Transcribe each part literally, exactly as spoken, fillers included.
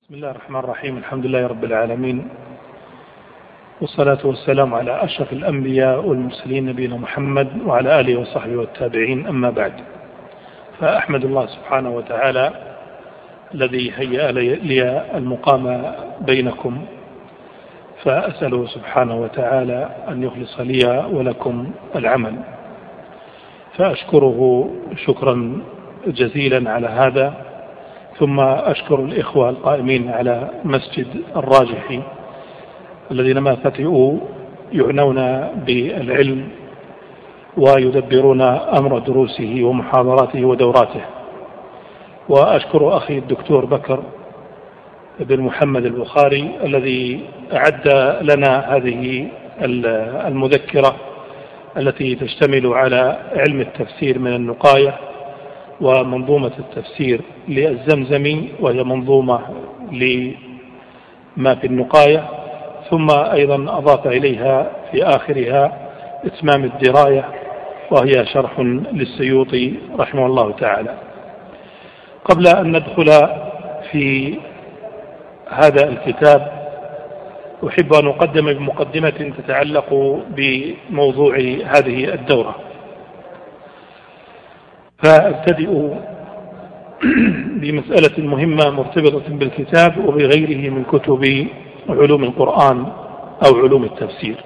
بسم الله الرحمن الرحيم. الحمد لله رب العالمين، والصلاة والسلام على أشرف الأنبياء والمرسلين نبينا محمد وعلى آله وصحبه والتابعين، أما بعد. فأحمد الله سبحانه وتعالى الذي هيأ لي المقام بينكم، فأسأله سبحانه وتعالى أن يخلص لي ولكم العمل، فأشكره شكرا جزيلا على هذا. ثم أشكر الإخوة القائمين على مسجد الراجحي الذين ما فتئوا يعنون بالعلم ويدبرون أمر دروسه ومحاضراته ودوراته. وأشكر أخي الدكتور بكر بن محمد البخاري الذي أعد لنا هذه المذكرة التي تشتمل على علم التفسير من النقاية ومنظومة التفسير للزمزمي، وهي منظومة لما في النقاية، ثم أيضا أضاف إليها في آخرها إتمام الدراية، وهي شرح للسيوطي رحمه الله تعالى. قبل أن ندخل في هذا الكتاب أحب أن أقدم بمقدمة تتعلق بموضوع هذه الدورة. فأبتدئ بمسألة مهمة مرتبطة بالكتاب وبغيره من كتب علوم القرآن أو علوم التفسير.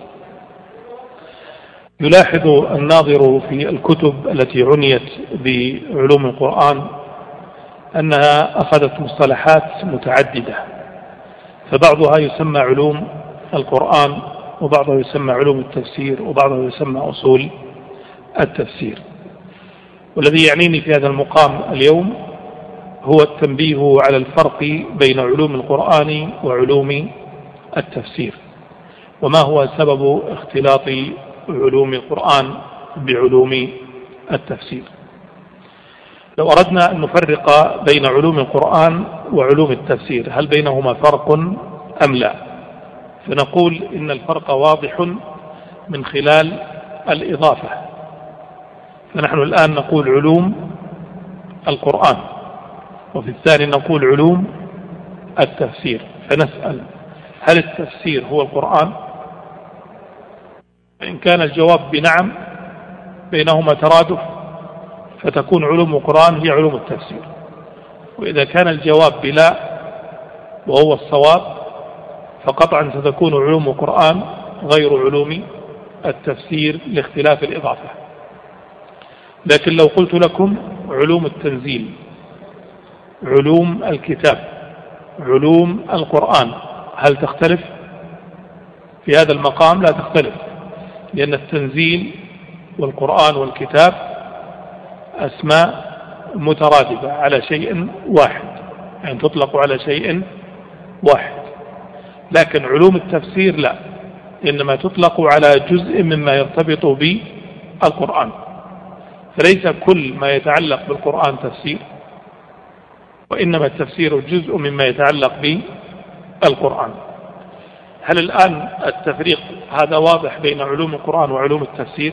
يلاحظ الناظر في الكتب التي عنيت بعلوم القرآن أنها أخذت مصطلحات متعددة، فبعضها يسمى علوم القرآن، وبعضها يسمى علوم التفسير، وبعضها يسمى أصول التفسير. والذي يعنيني في هذا المقام اليوم هو التنبيه على الفرق بين علوم القرآن وعلوم التفسير، وما هو سبب اختلاط علوم القرآن بعلوم التفسير. لو أردنا أن نفرق بين علوم القرآن وعلوم التفسير هل بينهما فرق أم لا؟ فنقول إن الفرق واضح من خلال الإضافة. فنحن الآن نقول علوم القرآن، وفي الثاني نقول علوم التفسير، فنسأل هل التفسير هو القرآن؟ إن كان الجواب بنعم بينهما ترادف فتكون علوم القرآن هي علوم التفسير، وإذا كان الجواب بلا وهو الصواب فقطعا ستكون علوم القرآن غير علوم التفسير لاختلاف الإضافة. لكن لو قلت لكم علوم التنزيل، علوم الكتاب، علوم القرآن، هل تختلف؟ في هذا المقام لا تختلف، لأن التنزيل والقرآن والكتاب أسماء مترادفة على شيء واحد، يعني تطلق على شيء واحد. لكن علوم التفسير لا، إنما تطلق على جزء مما يرتبط بالقرآن، فليس كل ما يتعلق بالقرآن تفسير، وإنما التفسير جزء مما يتعلق بالقرآن. هل الآن التفريق هذا واضح بين علوم القرآن وعلوم التفسير؟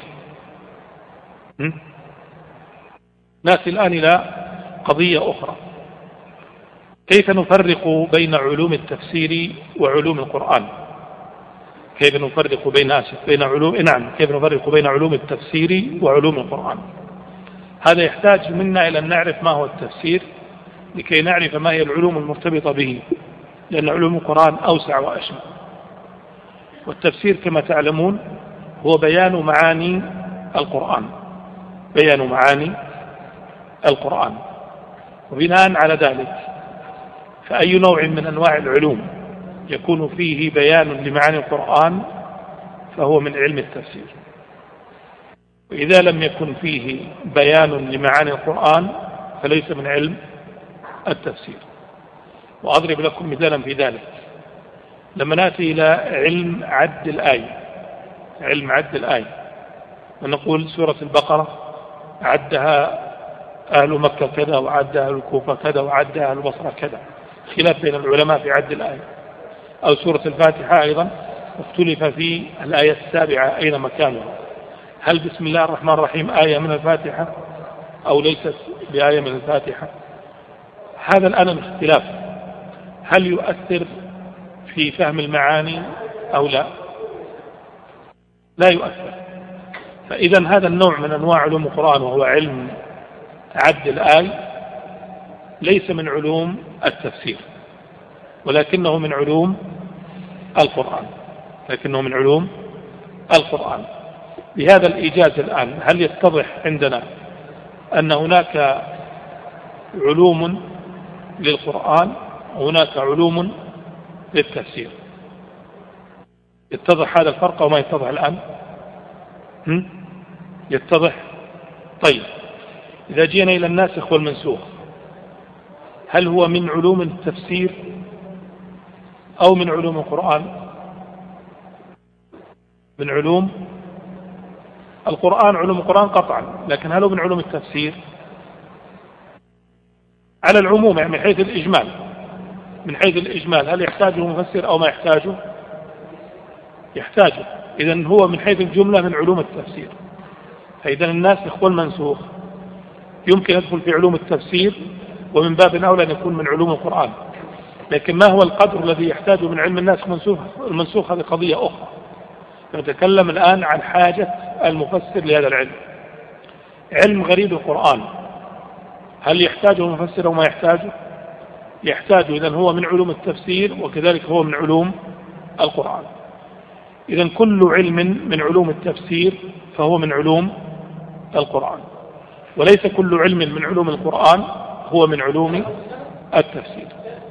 نأتي الآن إلى قضية أخرى، كيف نفرق بين علوم التفسير وعلوم القرآن؟ كيف نفرق بين آسف بين علوم نعم كيف نفرق بين علوم التفسير وعلوم القرآن؟ هذا يحتاج منا إلى أن نعرف ما هو التفسير لكي نعرف ما هي العلوم المرتبطة به، لأن علوم القرآن أوسع وأشمل. والتفسير كما تعلمون هو بيان معاني القرآن، بيان معاني القرآن. وبناء على ذلك فأي نوع من أنواع العلوم يكون فيه بيان لمعاني القرآن فهو من علم التفسير، وإذا لم يكن فيه بيان لمعاني القرآن فليس من علم التفسير. وأضرب لكم مثالا في ذلك. لما نأتي إلى علم عد الآية، علم عد الآية ونقول سورة البقرة عدها أهل مكة كذا، وعدها أهل الكوفة كذا، وعدها أهل البصرة كذا، خلاف بين العلماء في عد الآية. أو سورة الفاتحة أيضا اختلف في الآية السابعة أين مكانها، هل بسم الله الرحمن الرحيم آية من الفاتحة أو ليست بآية من الفاتحة؟ هذا الآن الاختلاف. هل يؤثر في فهم المعاني أو لا؟ لا يؤثر. فإذا هذا النوع من أنواع علوم القرآن وهو علم عد الآي ليس من علوم التفسير، ولكنه من علوم القرآن لكنه من علوم القرآن. بهذا الإيجاز الآن هل يتضح عندنا أن هناك علوم للقرآن وهناك علوم للتفسير؟ يتضح هذا الفرق أو ما يتضح الآن؟ هم؟ يتضح؟ طيب، إذا جينا إلى الناسخ والمنسوخ، هل هو من علوم التفسير أو من علوم القرآن؟ من علوم القرآن. علوم القرآن قطعا، لكن هل هو من علوم التفسير؟ على العموم، يعني من حيث الإجمال من حيث الإجمال هل يحتاجه مفسر أو ما يحتاجه؟ يحتاجه. إذن هو من حيث الجملة من علوم التفسير. فإذا الناسخ والمنسوخ يمكن يدخل في علوم التفسير، ومن باب أولى أن يكون من علوم القرآن. لكن ما هو القدر الذي يحتاجه من علم الناسخ والمنسوخ هذه قضية أخرى. نتكلم الآن عن حاجة المفسر لهذا العلم. علم غريب القرآن هل يحتاجه المفسر أو ما يحتاجه؟ يحتاجه. إذن هو من علوم التفسير، وكذلك هو من علوم القرآن. إذن كل علم من علوم التفسير فهو من علوم القرآن، وليس كل علم من علوم القرآن هو من علوم التفسير.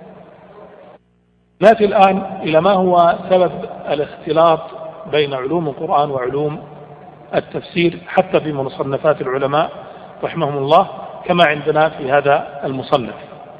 نأتي الآن إلى ما هو سبب الاختلاط بين علوم القرآن وعلوم التفسير حتى في مصنفات العلماء رحمهم الله، كما عندنا في هذا المصنف.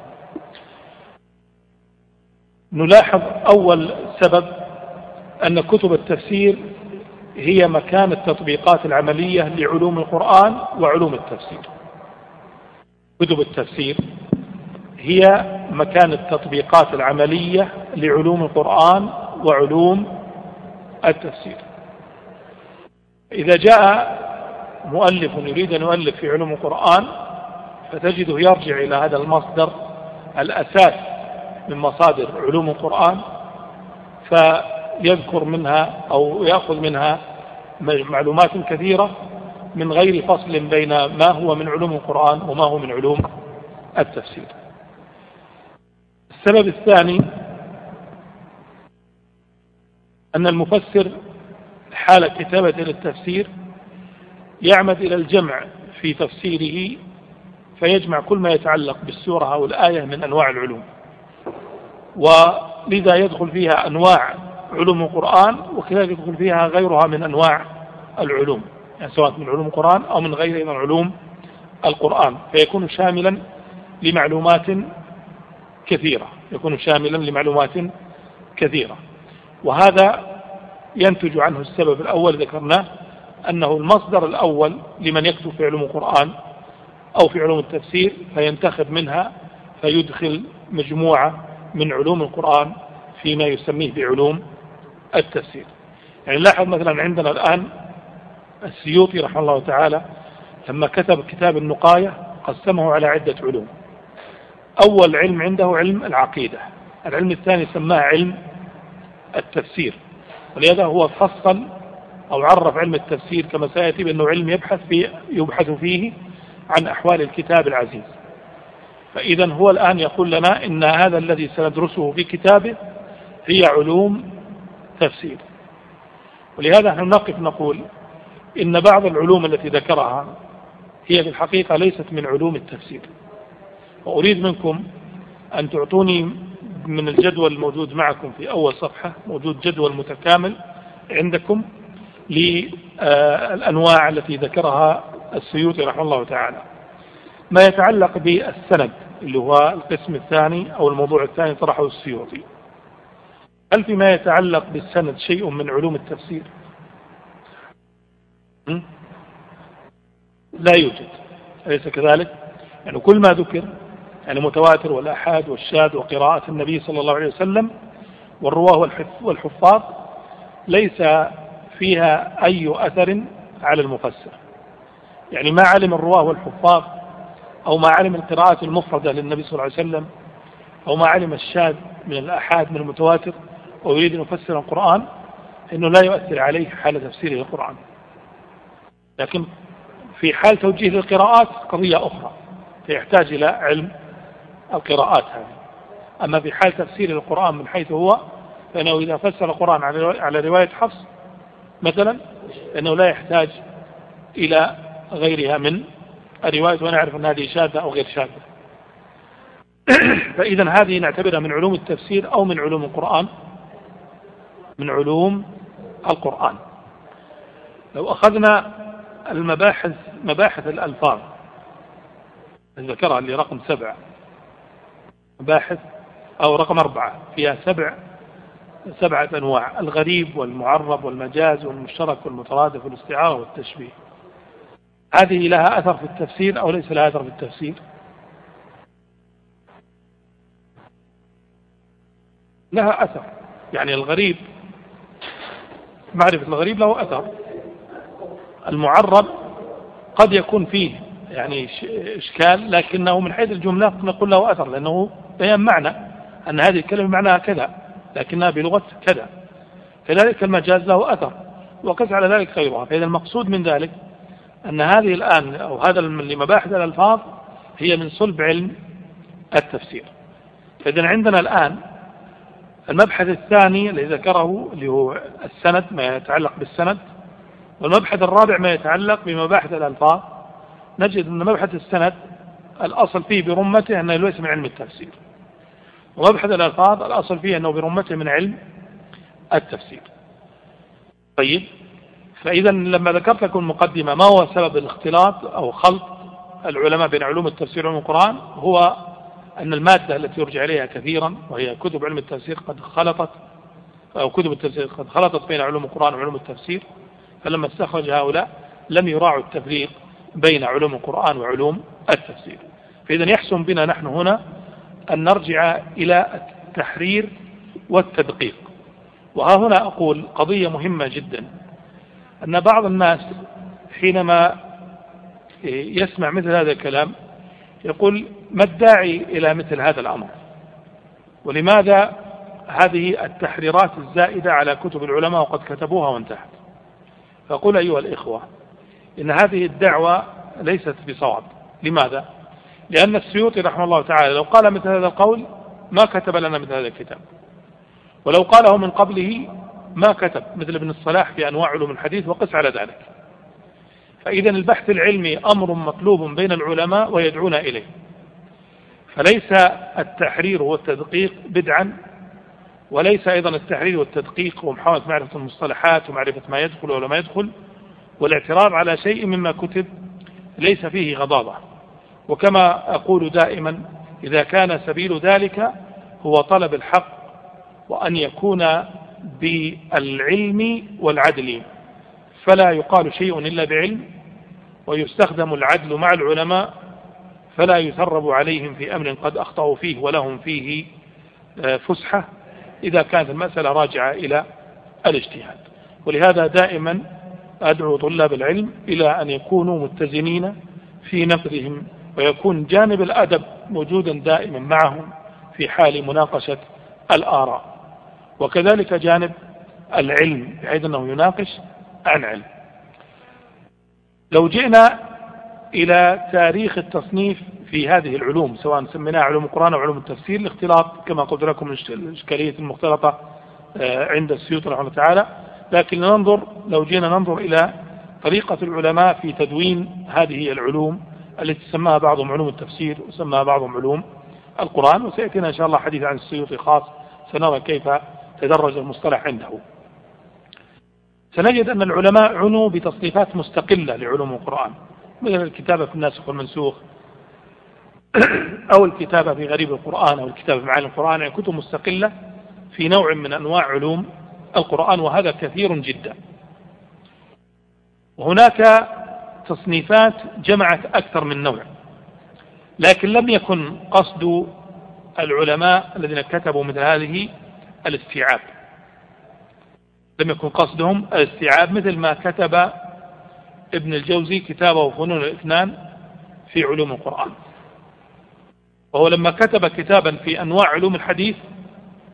نلاحظ أول سبب أن كتب التفسير هي مكان التطبيقات العملية لعلوم القرآن وعلوم التفسير. كتب التفسير هي مكان التطبيقات العملية لعلوم القرآن وعلوم التفسير. إذا جاء مؤلف يريد أن يؤلف في علوم القرآن فتجده يرجع إلى هذا المصدر الأساس من مصادر علوم القرآن، فيذكر منها أو يأخذ منها معلومات كثيرة من غير فصل بين ما هو من علوم القرآن وما هو من علوم التفسير. السبب الثاني أن المفسر حال كتابة للتفسير يعمد إلى الجمع في تفسيره، فيجمع كل ما يتعلق بالسورة أو الآية من أنواع العلوم، ولذا يدخل فيها أنواع علوم القرآن، وكذلك يدخل فيها غيرها من أنواع العلوم، يعني سواء من علوم القرآن أو من غير من علوم القرآن، فيكون شاملا لمعلومات كثيرة يكون شاملا لمعلومات كثيرة. وهذا ينتج عنه السبب الأول ذكرناه، أنه المصدر الأول لمن يكتب في علوم القرآن أو في علوم التفسير، فينتخب منها فيدخل مجموعة من علوم القرآن فيما يسميه بعلوم التفسير. يعني لاحظ مثلا عندنا الآن السيوطي رحمه الله تعالى لما كتب كتاب النقاية قسمه على عدة علوم. أول علم عنده علم العقيدة، العلم الثاني سماه علم التفسير، ولهذا هو فصل أو عرف علم التفسير كما سيأتي بأنه علم يبحث فيه يبحث فيه عن أحوال الكتاب العزيز. فإذا هو الآن يقول لنا إن هذا الذي سندرسه في كتابه هي علوم تفسير. ولهذا نحن نقف نقول إن بعض العلوم التي ذكرها هي في الحقيقة ليست من علوم التفسير. وأريد منكم أن تعطوني من الجدول الموجود معكم في أول صفحة، موجود جدول متكامل عندكم للأنواع التي ذكرها السيوطي رحمه الله تعالى. ما يتعلق بالسند اللي هو القسم الثاني أو الموضوع الثاني طرحه السيوطي، هل فيما يتعلق بالسند شيء من علوم التفسير؟ لا يوجد، أليس كذلك؟ يعني كل ما ذكر يعني متواتر والآحاد والشاذ وقراءة النبي صلى الله عليه وسلم والرواه والحفاظ ليس فيها أي أثر على المفسر. يعني ما علم الرواه والحفاظ أو ما علم القراءة المفردة للنبي صلى الله عليه وسلم أو ما علم الشاذ من الآحاد من المتواتر ويريد أن يفسر القرآن إنه لا يؤثر عليه حال تفسيره للقرآن. لكن في حال توجيه للقراءات قضية أخرى فيحتاج إلى علم القراءات هذه. أما في حال تفسير القرآن من حيث هو فإنه إذا فسر القرآن على رواية حفص مثلا فإنه لا يحتاج إلى غيرها من الرواية ونعرف أن هذه شاذة أو غير شاذة. فإذا هذه نعتبرها من علوم التفسير أو من علوم القرآن، من علوم القرآن. لو أخذنا المباحث مباحث الألفاظ ذكرها اللي رقم سبع مباحث أو رقم أربعة فيها سبع سبعة أنواع: الغريب والمعرب والمجاز والمشترك والمترادف والاستعارة والتشبيه. هذه لها أثر في التفسير أو ليس لها أثر في التفسير؟ لها أثر. يعني الغريب معرفة الغريب له أثر. المعرب قد يكون فيه يعني إشكال لكنه من حيث الجملة نقول له أثر لأنه بيان معنى أن هذه الكلمة معناها كذا لكنها بلغة كذا. كذلك المجاز له أثر وقس على ذلك غيرها. فإذا المقصود من ذلك أن هذه الآن أو هذا المباحث الألفاظ هي من صلب علم التفسير. فإذا عندنا الآن المبحث الثاني الذي ذكره اللي هو السند ما يتعلق بالسند، والمبحث الرابع ما يتعلق بمباحث الألفاظ. نجد أن مبحث السند الأصل فيه برمته أنه ليس من علم التفسير، ومبحث الألفاظ الأصل فيه أنه برمته من علم التفسير. طيب، فإذا لما ذكرت لكم المقدمة ما هو سبب الاختلاط أو خلط العلماء بين علوم التفسير وعلوم القرآن، هو أن المادة التي يرجع إليها كثيرا وهي كتب علم التفسير قد خلطت أو كتب التفسير قد خلطت بين علوم القرآن وعلوم التفسير. فلما استخرج هؤلاء لم يراعوا التفريق بين علوم القرآن وعلوم التفسير. فإذا يحسن بنا نحن هنا أن نرجع إلى التحرير والتدقيق. وها هنا أقول قضية مهمة جدا، أن بعض الناس حينما يسمع مثل هذا الكلام يقول ما الداعي إلى مثل هذا الأمر، ولماذا هذه التحريرات الزائدة على كتب العلماء وقد كتبوها وانتهت. فأقول أيها الإخوة إن هذه الدعوة ليست بصواب. لماذا؟ لأن السيوطي رحمه الله تعالى لو قال مثل هذا القول ما كتب لنا مثل هذا الكتاب، ولو قاله من قبله ما كتب، مثل ابن الصلاح في أنواع علوم الحديث وقس على ذلك. فإذا البحث العلمي أمر مطلوب بين العلماء ويدعون إليه، فليس التحرير والتدقيق بدعا، وليس أيضا التحرير والتدقيق ومحاولة معرفة المصطلحات ومعرفة ما يدخل ولا ما يدخل والاعتراض على شيء مما كتب ليس فيه غضاضة. وكما أقول دائما إذا كان سبيل ذلك هو طلب الحق وأن يكون بالعلم والعدل، فلا يقال شيء إلا بعلم، ويستخدم العدل مع العلماء فلا يثرب عليهم في أمر قد أخطأوا فيه ولهم فيه فسحة إذا كانت المسألة راجعة إلى الاجتهاد. ولهذا دائما أدعو طلاب العلم إلى أن يكونوا متزنين في نقدهم، ويكون جانب الأدب موجودا دائما معهم في حال مناقشة الآراء، وكذلك جانب العلم بحيث أنه يناقش عن علم. لو جئنا إلى تاريخ التصنيف في هذه العلوم سواء سميناها علوم القرآن أو علوم التفسير، الاختلاط كما قلت لكم الإشكالية المختلطة عند السيوطي رحمه الله تعالى، لكن ننظر لو جينا ننظر إلى طريقة العلماء في تدوين هذه العلوم التي سماها بعضهم علوم التفسير وسماها بعضهم علوم القرآن، وسيأتينا إن شاء الله حديث عن السيوطي خاص سنرى كيف تدرج المصطلح عنده. سنجد أن العلماء عنوا بتصنيفات مستقلة لعلوم القرآن، مثل الكتابة في الناسخ والمنسوخ أو الكتابة في غريب القرآن أو الكتابة في معاني القرآن، يعني كتب مستقلة في نوع من أنواع علوم القرآن، وهذا كثير جدا. وهناك تصنيفات جمعت أكثر من نوع، لكن لم يكن قصد العلماء الذين كتبوا مثل هذه الاستيعاب، لم يكن قصدهم الاستيعاب مثل ما كتب ابن الجوزي كتابه فنون الاثنان في علوم القرآن. وهو لما كتب كتابا في أنواع علوم الحديث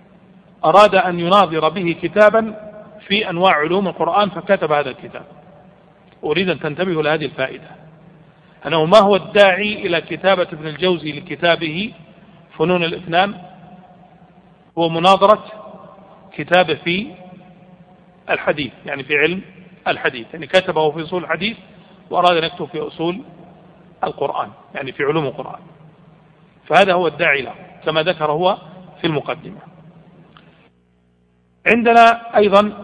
أراد أن يناظر به كتابا في أنواع علوم القرآن فكتب هذا الكتاب. أريد أن تنتبهوا لهذه الفائدة، أنه ما هو الداعي إلى كتابة ابن الجوزي لكتابه فنون الإثنان؟ هو مناظرة كتابه في الحديث، يعني في علم الحديث، يعني كتبه في أصول الحديث وأراد أن يكتب في أصول القرآن، يعني في علوم القرآن. فهذا هو الداعي له كما ذكر هو في المقدمة. عندنا أيضا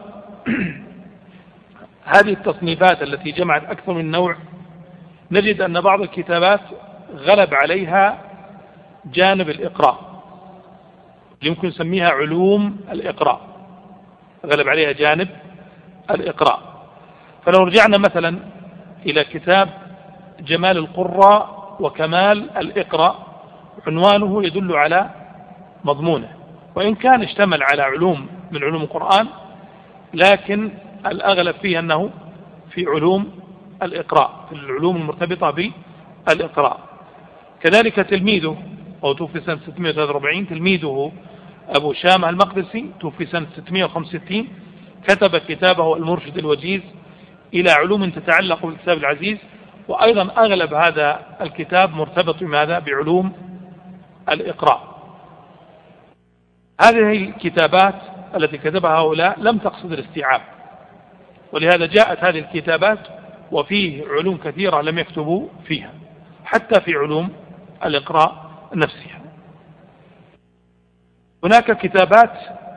هذه التصنيفات التي جمعت أكثر من نوع، نجد أن بعض الكتابات غلب عليها جانب الإقراء، يمكن نسميها علوم الإقراء، غلب عليها جانب الإقراء. فلو رجعنا مثلا إلى كتاب جمال القراء وكمال الإقراء، عنوانه يدل على مضمونه، وإن كان اشتمل على علوم من علوم القرآن، لكن الأغلب فيه أنه في علوم الإقراء، في العلوم المرتبطة بالإقراء. كذلك تلميذه، أو توفي سنة ستمائة وثلاثة وأربعين، تلميذه أبو شامة المقدسي توفي سنة ستمائة وخمسة وستين، كتب كتابه المرشد الوجيز إلى علوم تتعلق بالكتاب العزيز، وأيضا أغلب هذا الكتاب مرتبط بماذا؟ بعلوم الإقراء. هذه الكتابات التي كتبها هؤلاء لم تقصد الاستيعاب، ولهذا جاءت هذه الكتابات وفيه علوم كثيرة لم يكتبوا فيها، حتى في علوم الإقراء نفسها. هناك كتابات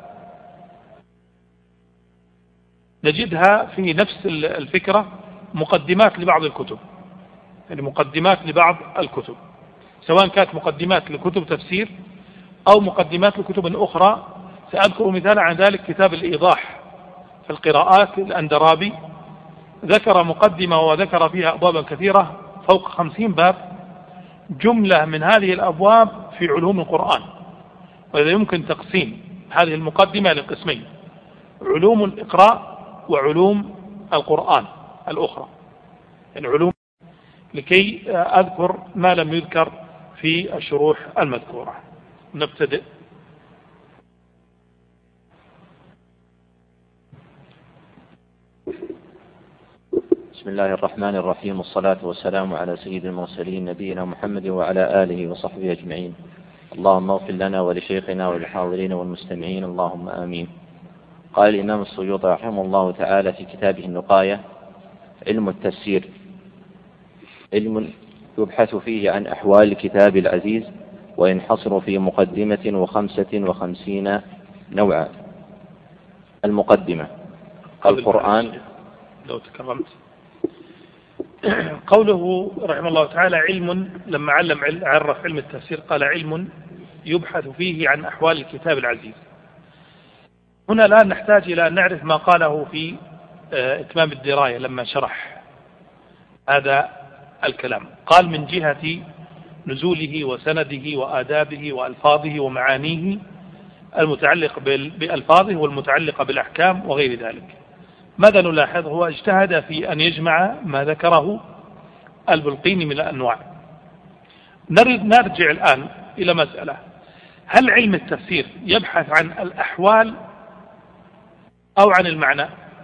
نجدها في نفس الفكرة، مقدمات لبعض الكتب، يعني مقدمات لبعض الكتب، سواء كانت مقدمات لكتب تفسير أو مقدمات لكتب أخرى. سأذكر مثالا عن ذلك كتاب الإيضاح في القراءات الأندرابي، ذكر مقدمة وذكر فيها أبوابا كثيرة فوق خمسين باب، جملة من هذه الأبواب في علوم القرآن. وإذا يمكن تقسيم هذه المقدمة لقسمين: علوم الإقراء وعلوم القرآن الأخرى، يعني علوم، لكي أذكر ما لم يذكر في الشروح المذكورة. نبتدئ. بسم الله الرحمن الرحيم، والصلاة والسلام على سيد المرسلين نبينا محمد وعلى آله وصحبه أجمعين. اللهم اغفر لنا ولشيخنا وللحاضرين والمستمعين، اللهم آمين. قال الإمام السيوطي رحمه الله تعالى في كتابه النقاية: علم التفسير علم يبحث فيه عن أحوال الكتاب العزيز، وينحصر في مقدمة وخمسة وخمسين نوعا. المقدمة: القرآن. لو تكرمت. قوله رحمه الله تعالى علم، لما علم عرف علم التفسير قال علم يبحث فيه عن أحوال الكتاب العزيز. هنا الآن نحتاج إلى أن نعرف ما قاله في إتمام الدراية لما شرح هذا الكلام. قال: من جهة نزوله وسنده وآدابه وألفاظه ومعانيه المتعلق بألفاظه والمتعلقة بالأحكام وغير ذلك. ماذا نلاحظ؟ هو اجتهد في أن يجمع ما ذكره البلقيني من الأنواع. نرجع الآن إلى مسألة: هل علم التفسير يبحث عن الأحوال أو عن المعنى؟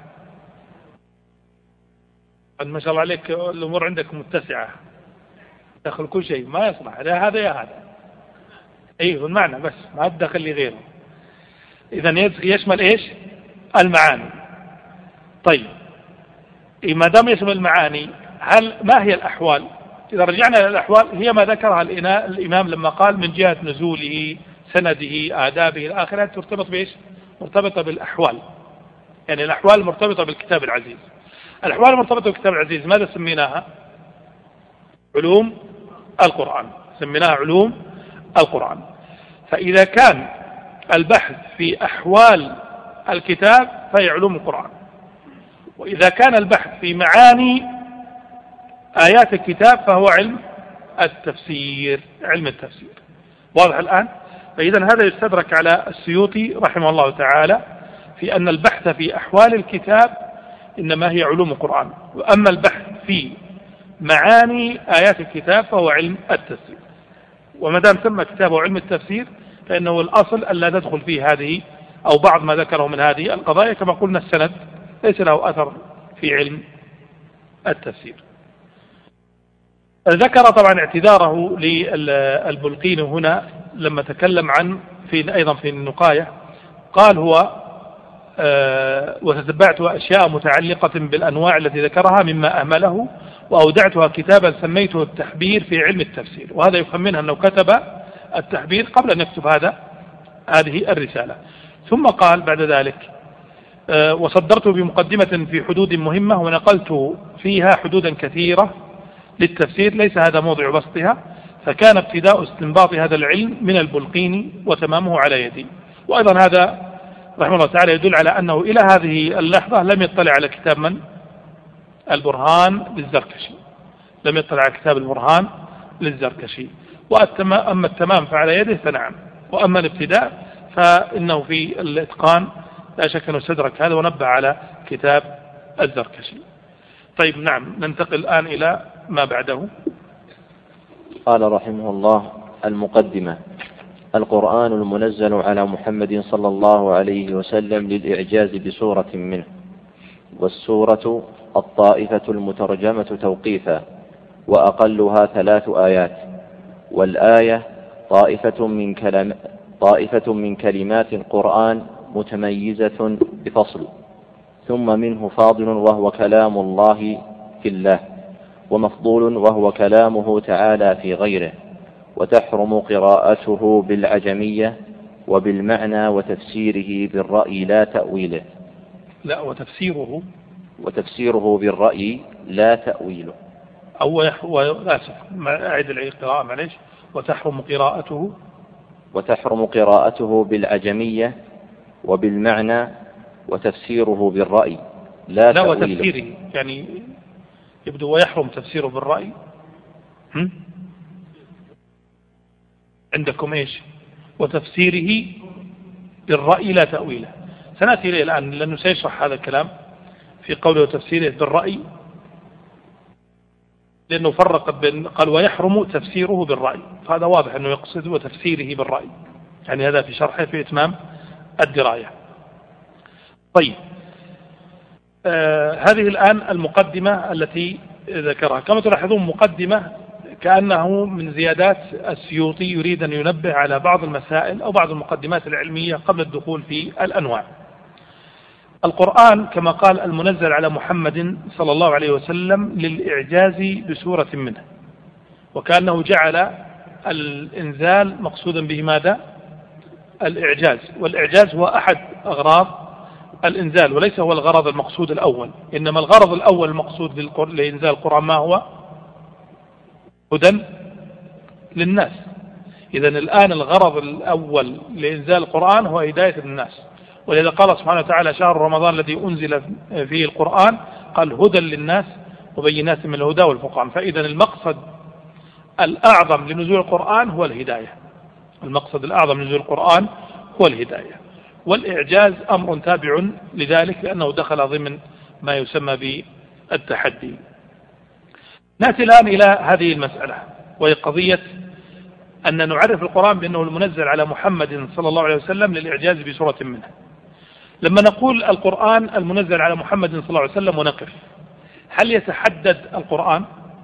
ما شاء الله عليك، الأمور عندك متسعة، دخل كل شيء، ما يصلح لا هذا يا هذا، أيه المعنى بس، ما تدخل لي غيره. إذن يشمل إيش؟ المعاني. طيب، ما دام يشمل المعاني، هل ما هي الأحوال؟ إذا رجعنا إلى الأحوال، هي ما ذكرها الإمام لما قال من جهة نزوله سنده آدابه الآخرة، ترتبط بإيش؟ مرتبطة بالأحوال، يعني الأحوال مرتبطة بالكتاب العزيز. الأحوال المرتبطة بالكتاب العزيز ماذا سميناها؟ علوم القرآن، سميناها علوم القرآن. فإذا كان البحث في أحوال الكتاب فهي علوم القرآن، وإذا كان البحث في معاني آيات الكتاب فهو علم التفسير، علم التفسير. واضح الآن؟ فإذا هذا يستدرك على السيوطي رحمه الله تعالى في أن البحث في أحوال الكتاب إنما هي علوم القرآن، وأما البحث في معاني آيات الكتاب فهو علم التفسير. وما دام سمى كتابه علم التفسير فإنه الأصل ألا تدخل فيه هذه أو بعض ما ذكره من هذه القضايا. كما قلنا السند ليس له أثر في علم التفسير. ذكر طبعا اعتذاره للبلقيني هنا لما تكلم عن في أيضا في النقاية، قال هو آه وتتبعت أشياء متعلقة بالأنواع التي ذكرها مما أهمله وأودعتها كتابا سميته التحبير في علم التفسير. وهذا يفهم منها أنه كتب التحبير قبل أن يكتب هذا هذه الرسالة. ثم قال بعد ذلك آه وصدرته بمقدمة في حدود مهمة ونقلت فيها حدودا كثيرة للتفسير ليس هذا موضع بسطها، فكان ابتداء استنباط هذا العلم من البلقيني وتمامه على يدي. وأيضا هذا رحمه الله تعالى يدل على أنه إلى هذه اللحظة لم يطلع على كتاب من؟ البرهان للزركشي، لم يطلع على كتاب البرهان للزركشي. وأما التمام فعلى يده فنعم، وأما الابتداء فإنه في الإتقان لا شك أنه استدرك هذا ونبه على كتاب الزركشي. طيب نعم، ننتقل الآن إلى ما بعده. قال رحمه الله: المقدمة. القرآن المنزل على محمد صلى الله عليه وسلم للإعجاز بسورة منه، والسورة الطائفة المترجمة توقيفا، وأقلها ثلاث آيات، والآية طائفة من كلام طائفة من كلمات القرآن متميزة بفصل، ثم منه فاضل وهو كلام الله في الله، ومفضول وهو كلامه تعالى في غيره، وتحرم قراءته بالعجمية وبالمعنى وتفسيره بالرأي لا تأويله. لا وتفسيره وتفسيره بالرأي لا تأويله. أو آسف أعد القراءة معلش. وتحرم قراءته وتحرم قراءته بالعجمية وبالمعنى وتفسيره بالرأي لا, لا تأويله. وتفسيره يعني يبدو ويحرم تفسيره بالرأي. هم؟ عندكم إيش؟ وتفسيره بالرأي لا تأويله. سنأتي إليه الآن لأنه سيشرح هذا الكلام في قوله وتفسيره بالرأي، لأنه فرق بين قال ويحرم تفسيره بالرأي، فهذا واضح أنه يقصد وتفسيره بالرأي، يعني هذا في شرحه في إتمام الدراية. طيب آه هذه الآن المقدمة التي ذكرها. كما تلاحظون مقدمة كأنه من زيادات السيوطي، يريد أن ينبه على بعض المسائل أو بعض المقدمات العلمية قبل الدخول في الأنواع. القرآن كما قال المنزل على محمد صلى الله عليه وسلم للإعجاز بسورة منه، وكأنه جعل الإنزال مقصودا به ماذا؟ الإعجاز، والإعجاز هو أحد أغراض الإنزال وليس هو الغرض المقصود الأول، إنما الغرض الأول المقصود لإنزال القرآن ما هو؟ هدى للناس. إذن الآن الغرض الأول لإنزال القرآن هو هداية الناس، ولذا قال سبحانه وتعالى شهر رمضان الذي أنزل فيه القرآن قال هدى للناس وبينات من الهدى والفرقان. فإذا المقصد الأعظم لنزول القرآن هو الهداية، المقصد الأعظم لنزول القرآن هو الهداية، والإعجاز أمر تابع لذلك لأنه دخل ضمن ما يسمى بالتحدي. نأتي الآن إلى هذه المسألة، وهي قضية أن نعرف القرآن بأنه المنزل على محمد صلى الله عليه وسلم للإعجاز بسورة منه. لما نقول القرآن المنزل على محمد صلى الله عليه وسلم ونقف، هل يتحدد القرآن؟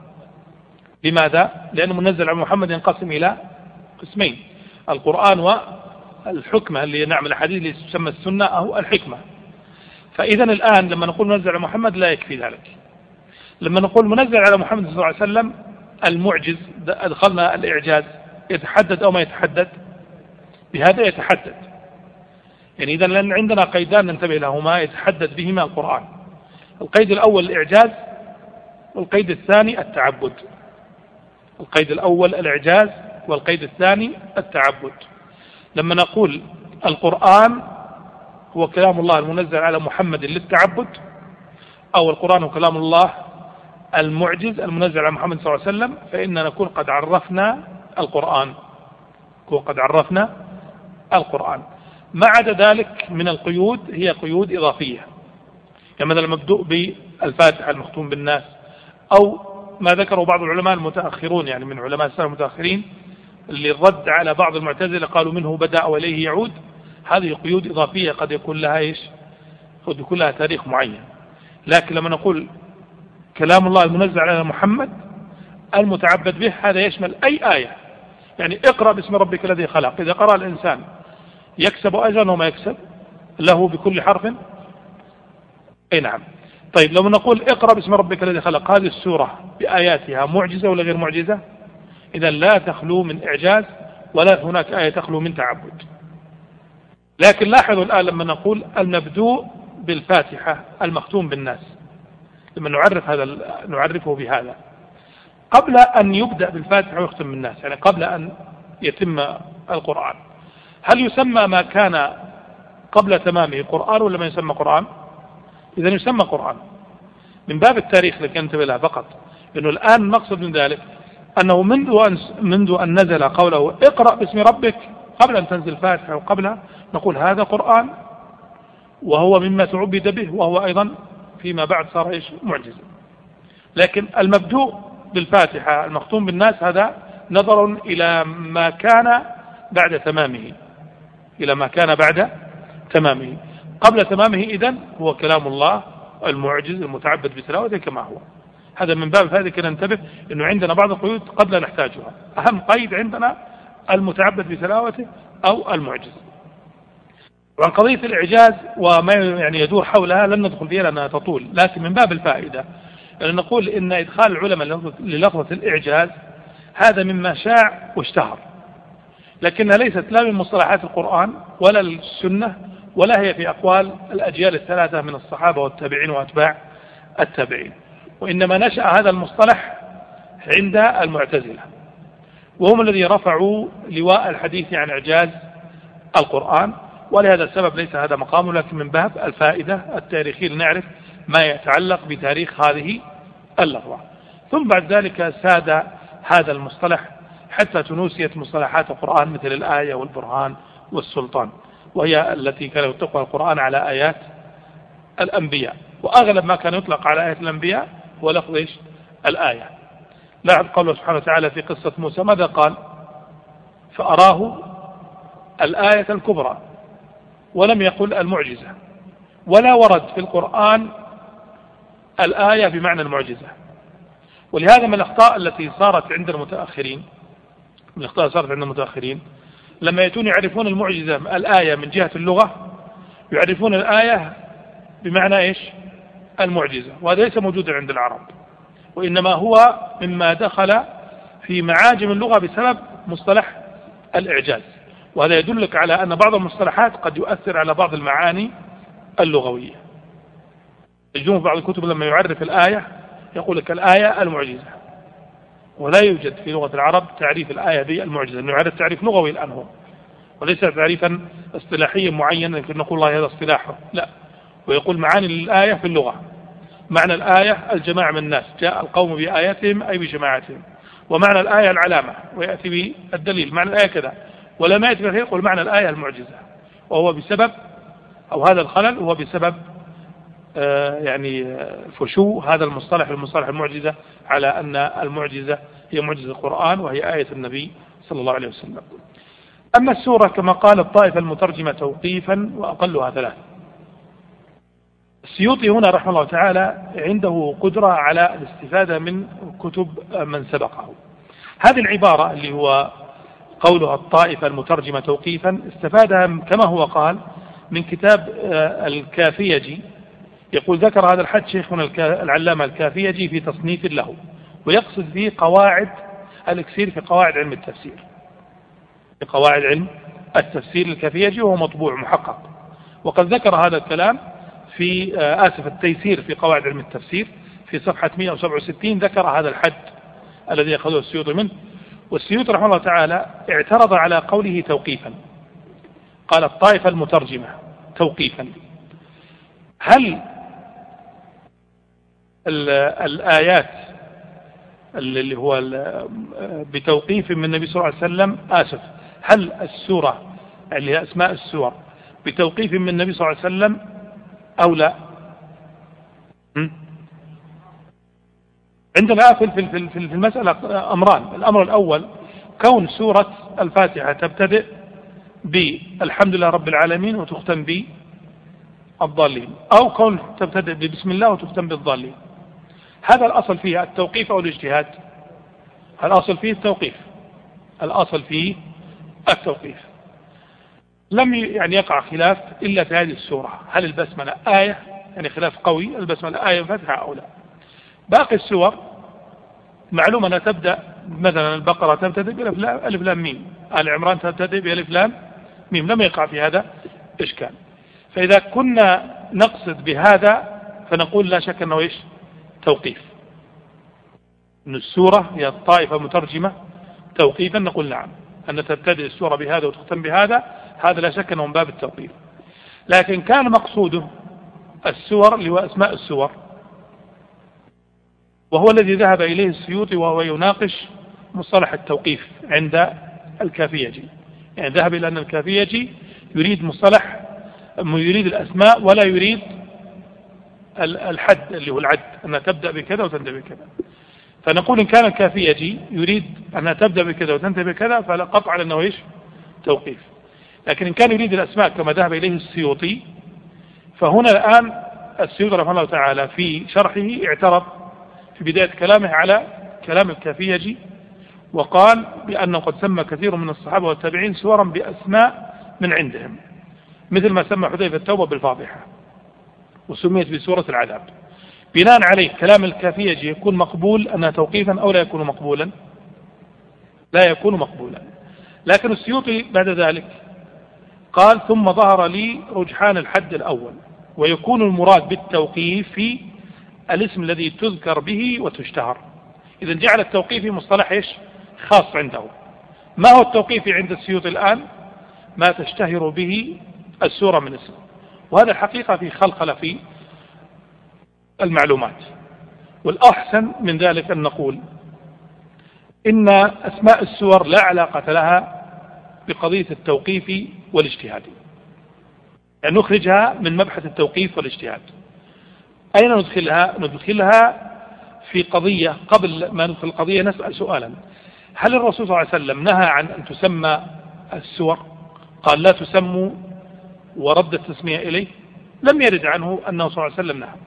لماذا؟ لأنه منزل على محمد ينقسم إلى قسمين: القرآن والحكمة اللي نعمل الحديث اللي تسمى السنة أو الحكمة. فإذا الآن لما نقول منزل على محمد لا يكفي ذلك. لما نقول منزل على محمد صلى الله عليه وسلم المعجز أدخلنا الإعجاز، يتحدد أو ما يتحدد؟ بهذا يتحدد. يعني إذا لأن عندنا قيدان ننتبه لهما يتحدد بهما القرآن. القيد الأول الإعجاز، والقيد الثاني التعبد. القيد الأول الإعجاز، والقيد الثاني التعبد. لما نقول القرآن هو كلام الله المنزل على محمد للتعبد، أو القرآن هو كلام الله المعجز المنزل على محمد صلى الله عليه وسلم، فإننا نكون قد عرفنا القرآن وقد عرفنا القرآن. ما عدا ذلك من القيود هي قيود إضافية، كما مثلا المبدوء بالفاتحة المختوم بالناس، أو ما ذكره بعض العلماء المتأخرون يعني من علماء السلف المتأخرين اللي رد على بعض المعتزلة قالوا منه بدأ وإليه يعود، هذه قيود إضافية قد يكون لها إيش؟ قد يكون لها تاريخ معين. لكن لما نقول كلام الله المنزل على محمد المتعبد به، هذا يشمل أي آية. يعني اقرأ باسم ربك الذي خلق، إذا قرأ الإنسان يكسب أجرا وما يكسب له بكل حرف؟ أي نعم. طيب لو نقول اقرأ باسم ربك الذي خلق، هذه السورة بآياتها معجزة ولا غير معجزة؟ إذا لا تخلو من إعجاز ولا هناك آية تخلو من تعبد. لكن لاحظوا الآن لما نقول المبدوء بالفاتحة المختوم بالناس، لما نعرف هذا نعرفه بهذا قبل أن يبدأ بالفاتحة ويختم بالناس، يعني قبل أن يتم القرآن، هل يسمى ما كان قبل تمامه قرآن ولا ما يسمى قرآن؟ إذا يسمى قرآن من باب التاريخ لكي ننتبه لها فقط، لأنه الآن المقصد من ذلك أنه منذ أن, منذ أن نزل قوله اقرأ باسم ربك قبل أن تنزل الفاتحة وقبلها نقول هذا قرآن، وهو مما تعبد به، وهو أيضا فيما بعد صار إيش؟ معجزة. لكن المبدوء بالفاتحة المختوم بالناس هذا نظر إلى ما كان بعد تمامه، إلى ما كان بعد تمامه. قبل تمامه إذن هو كلام الله المعجز المتعبد بتلاوته كما هو. هذا من باب هذا كنا ننتبه أنه عندنا بعض القيود قد لا نحتاجها. أهم قيد عندنا المتعبد بتلاوته أو المعجز. وعن قضية الإعجاز وما يعني يدور حولها لن ندخل فيها لأنها تطول، لكن من باب الفائدة يعني نقول إن إدخال العلماء للفظة الإعجاز هذا مما شاع واشتهر، لكنها ليست لا من مصطلحات القرآن ولا السنة ولا هي في أقوال الأجيال الثلاثة من الصحابة والتابعين وأتباع التابعين، وإنما نشأ هذا المصطلح عند المعتزلة، وهم الذي رفعوا لواء الحديث عن إعجاز القرآن. ولهذا السبب ليس هذا مقامه، لكن من باب الفائدة التاريخية لنعرف ما يتعلق بتاريخ هذه اللفظة. ثم بعد ذلك ساد هذا المصطلح حتى تنوسيت مصطلحات القرآن مثل الآية والبرهان والسلطان، وهي التي كان يطلق القرآن على آيات الأنبياء، وأغلب ما كان يطلق على آيات الأنبياء هو لفظ إيش؟ الآية. لاحظ قوله سبحانه وتعالى في قصة موسى ماذا قال؟ فأراه الآية الكبرى، ولم يقل المعجزة، ولا ورد في القرآن الآية بمعنى المعجزة. ولهذا من الأخطاء التي صارت عند المتأخرين من الأخطاء صارت عند المتأخرين لما يأتون يعرفون المعجزة الآية من جهة اللغة يعرفون الآية بمعنى إيش؟ المعجزة، وهذا ليس موجودا عند العرب، وإنما هو مما دخل في معاجم اللغة بسبب مصطلح الإعجاز. وهذا يدلك على أن بعض المصطلحات قد يؤثر على بعض المعاني اللغوية. تجدون في بعض الكتب لما يعرف الآية يقول لك الآية المعجزة، ولا يوجد في لغة العرب تعريف الآية بالمعجزة، أنه يعرف تعريف لغوي الآن هو، وليس تعريفا اصطلاحيا معينا يمكن نقول الله هذا اصطلاحه، لا، ويقول معاني الآية في اللغة. معنى الآية الجماعة من الناس، جاء القوم بآياتهم أي بجماعتهم، ومعنى الآية العلامة ويأتي بالدليل، معنى الآية كذا، ولما يأتي به يقول معنى الآية المعجزة، وهو بسبب أو هذا الخلل هو بسبب آه يعني فشو هذا المصطلح المصطلح المعجزة على أن المعجزة هي معجزة القرآن وهي آية النبي صلى الله عليه وسلم. أما السورة كما قال الطائفة المترجمة توقيفا وأقلها ثلاث. السيوطي هنا رحمه الله تعالى عنده قدرة على الاستفادة من كتب من سبقه. هذه العبارة اللي هو قولها الطائفة المترجمة توقيفا استفادها كما هو قال من كتاب الكافيجي، يقول ذكر هذا الحد شيخنا العلامة الكافيجي في تصنيف له، ويقصد فيه قواعد الإكسير في قواعد علم التفسير، في قواعد علم التفسير الكافيجي، وهو مطبوع محقق. وقد ذكر هذا الكلام في آسف التيسير في قواعد علم التفسير في صفحة مئة وسبعة وستين، ذكر هذا الحد الذي أخذه السيوطي منه. والسيوطي رحمه الله تعالى اعترض على قوله توقيفا، قال الطائفة المترجمة توقيفا، هل الآيات اللي هو بتوقيف من النبي صلى الله عليه وسلم آسف هل السورة اللي هي أسماء السور بتوقيف من النبي صلى الله عليه وسلم أو لا؟ عندنا في في المسألة أمران. الأمر الأول كون سورة الفاتحة تبتدئ بالحمد لله رب العالمين وتختم بالضالين، أو كون تبتدئ بسم الله وتختم بالضالين. هذا الأصل فيها التوقيف أو الاجتهاد؟ الأصل فيه التوقيف، الأصل فيه التوقيف. لم يعني يقع خلاف إلا في هذه السورة، هل البسملة آية، يعني خلاف قوي، البسملة آية فتحة أو لا. باقي السور معلومة أنها تبدأ، مثلا البقرة تبتدئ بألف لام ميم، آل عمران تبتدئ بألف لام ميم، لم يقع في هذا إشكال. فإذا كنا نقصد بهذا فنقول لا شك أنه إيش؟ توقيف. أن السورة هي الطائفة مترجمة توقيفا، نقول نعم، أن تبتدئ السورة بهذا وتختم بهذا، هذا لا شك أنه من باب التوقيف. لكن كان مقصوده السور اللي هو أسماء السور، وهو الذي ذهب إليه السيوطي وهو يناقش مصطلح التوقيف عند الكافيجي، يعني ذهب إلى أن الكافيجي يريد مصطلح، يريد الأسماء ولا يريد الحد اللي هو العد، أنها تبدأ بكذا وتنتهي بكذا. فنقول إن كان الكافيجي يريد أنها تبدأ بكذا وتنتهي بكذا فلا قطع أنه إيش؟ توقيف. لكن إن كان يريد الأسماء كما ذهب إليه السيوطي، فهنا الآن السيوطي رحمه الله تعالى في شرحه اعترض في بداية كلامه على كلام الكافيجي، وقال بأنه قد سمى كثير من الصحابة والتابعين سورا بأسماء من عندهم، مثل ما سمى حذيفة التوبة بالفاضحة وسميت بسورة العذاب. بناء عليه كلام الكافيجي يكون مقبول أنها توقيفا أو لا يكون مقبولا؟ لا يكون مقبولا. لكن السيوطي بعد ذلك قال ثم ظهر لي رجحان الحد الأول، ويكون المراد بالتوقيف في الاسم الذي تذكر به وتشتهر. إذن جعل التوقيف مصطلح إيش؟ خاص عنده. ما هو التوقيف عند السيوطي الآن؟ ما تشتهر به السورة من اسم، وهذا الحقيقة في خلخلة في المعلومات. والأحسن من ذلك أن نقول إن أسماء السور لا علاقة لها بقضية التوقيف والاجتهاد، يعني نخرجها من مبحث التوقيف والاجتهاد. أين ندخلها؟ ندخلها في قضية، قبل ما ندخل القضية نسأل سؤالا: هل الرسول صلى الله عليه وسلم نهى عن أن تسمى السور؟ قال لا تسموا ورد التسمية إليه؟ لم يرد عنه أنه صلى الله عليه وسلم نهى.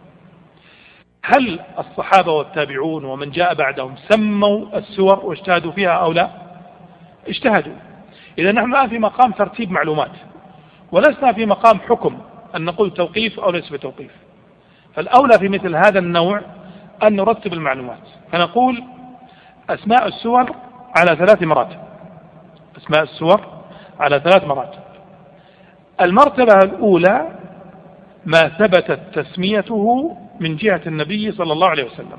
هل الصحابة والتابعون ومن جاء بعدهم سموا السور واجتهدوا فيها أو لا؟ اجتهدوا. إذا نحن الآن في مقام ترتيب معلومات، ولسنا في مقام حكم أن نقول توقيف أو ليس بتوقيف. فالأولى في مثل هذا النوع أن نرتب المعلومات، فنقول أسماء السور على ثلاث مراتب. أسماء السور على ثلاث مراتب. المرتبة الأولى ما ثبتت تسميته من جهة النبي صلى الله عليه وسلم.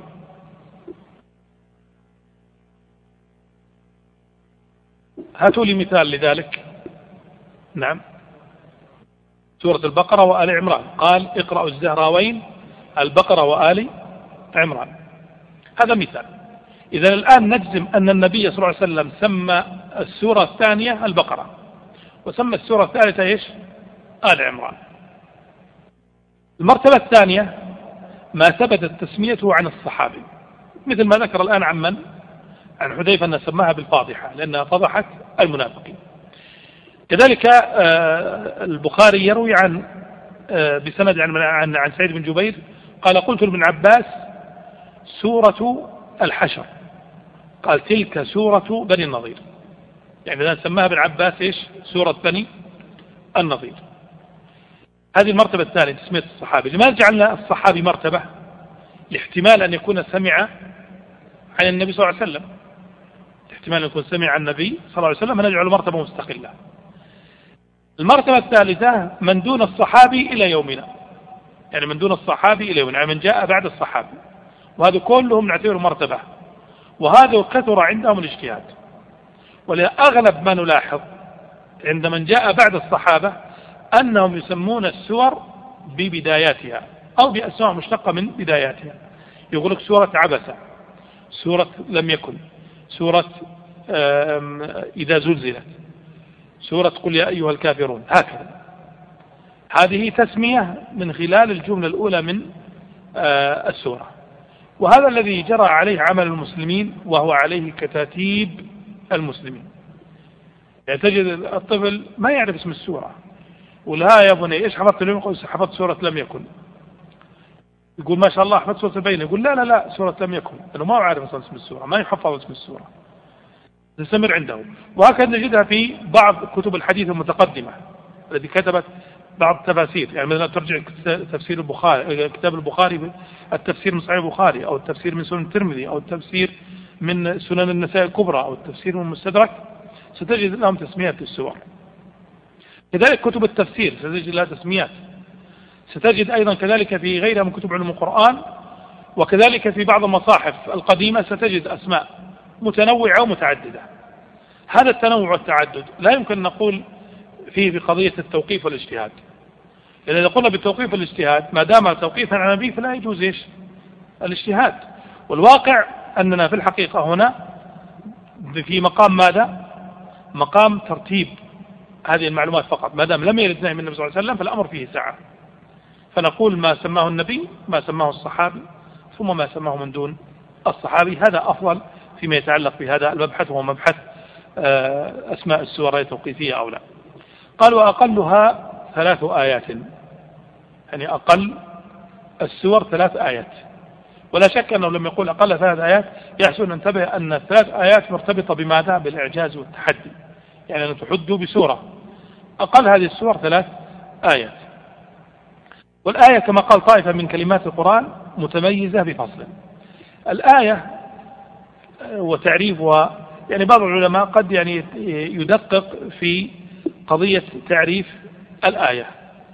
هاتوا لي مثال لذلك. نعم، سورة البقرة وآل عمران، قال اقرأوا الزهراوين البقرة وآل عمران، هذا مثال. إذا الآن نجزم أن النبي صلى الله عليه وسلم سمى السورة الثانية البقرة، وسمى السورة الثالثة إيش؟ آل عمران. المرتبة الثانية ما ثبتت تسميته عن الصحابي، مثل ما ذكر الآن عن من؟ عن حذيفة أن سماها بالفاضحة لأنها فضحت المنافقين. كذلك البخاري يروي عن بسند عن عن عن سعيد بن جبير قال قلت لابن عباس سورة الحشر، قال تلك سورة بني النضير، يعني إذا سماها ابن عباس إيش؟ سورة بني النضير. هذه المرتبة الثانية تسمية الصحابي. لماذا جعلنا الصحابي مرتبة؟ لاحتمال أن يكون سمع عن النبي صلى الله عليه وسلم، احتمال أن يكون سمع عن النبي صلى الله عليه وسلم، فنجعل مرتبة مستقلة. المرتبة الثالثة من دون الصحابي إلى يومنا، يعني من دون الصحابي إلى يومنا، يعني من جاء بعد الصحابي، وهذا كلهم نعتبره مرتبة، وهذا كثر عندهم الاجتهاد. ولأغلب ما نلاحظ عند من جاء بعد الصحابة أنهم يسمون السور ببداياتها أو بأسماء مشتقة من بداياتها. يقول لك سورة عبسة، سورة لم يكن، سورة إذا زلزلت، سورة قل يا أيها الكافرون، هكذا. هذه تسمية من خلال الجملة الأولى من السورة، وهذا الذي جرى عليه عمل المسلمين وهو عليه كتاتيب المسلمين. يعني تجد الطفل ما يعرف اسم السورة، ولا يا بني إيش حفظت اليوم؟ يقول حفظت سورة لم يكن. يقول ما شاء الله حفظت سورة البينة. يقول لا لا لا سورة لم يكن، لأنه ما عارف أصلا اسم السورة، ما يحفظ اسم السورة. تستمر عنده. وهكذا نجدها في بعض كتب الحديث المتقدمة التي كتبت بعض التفاسير، يعني مثلا ترجع تفسير البخاري، كتاب البخاري التفسير من صحيح البخاري، أو التفسير من سنن الترمذي، أو التفسير من سنن النسائي الكبرى، أو التفسير من المستدرك، ستجد لهم تسميات للسور. كذلك كتب التفسير ستجد لها تسميات. ستجد أيضا كذلك في غيرها من كتب علوم القرآن، وكذلك في بعض المصاحف القديمة ستجد أسماء متنوعة ومتعددة. هذا التنوع والتعدد لا يمكن نقول فيه بقضية التوقيف والاجتهاد، لأن إذا قلنا بالتوقيف والاجتهاد ما دام توقيفا عن النبي فلا يجوز إيش؟ الاجتهاد. والواقع أننا في الحقيقة هنا في مقام ماذا؟ مقام ترتيب هذه المعلومات فقط. ما دام لم يرد نهي من النبي صلى الله عليه وسلم فالأمر فيه سعة، فنقول ما سماه النبي، ما سماه الصحابي، ثم ما سماه من دون الصحابي. هذا أفضل فيما يتعلق بهذا المبحث، وهو مبحث أسماء السور توقيفية أو لا. قال وأقلها ثلاث آيات، يعني أقل السور ثلاث آيات. ولا شك أنه لم يقول أقل ثلاث آيات يحسن أن ننتبه أن الثلاث آيات مرتبطة بماذا؟ بالإعجاز والتحدي، يعني أن تحدوا بسورة. أقل هذه السور ثلاث آيات. والآية كما قال طائفة من كلمات القرآن متميزة بفصل. الآية وتعريفها، يعني بعض العلماء قد يعني يدقق في قضية تعريف الآية،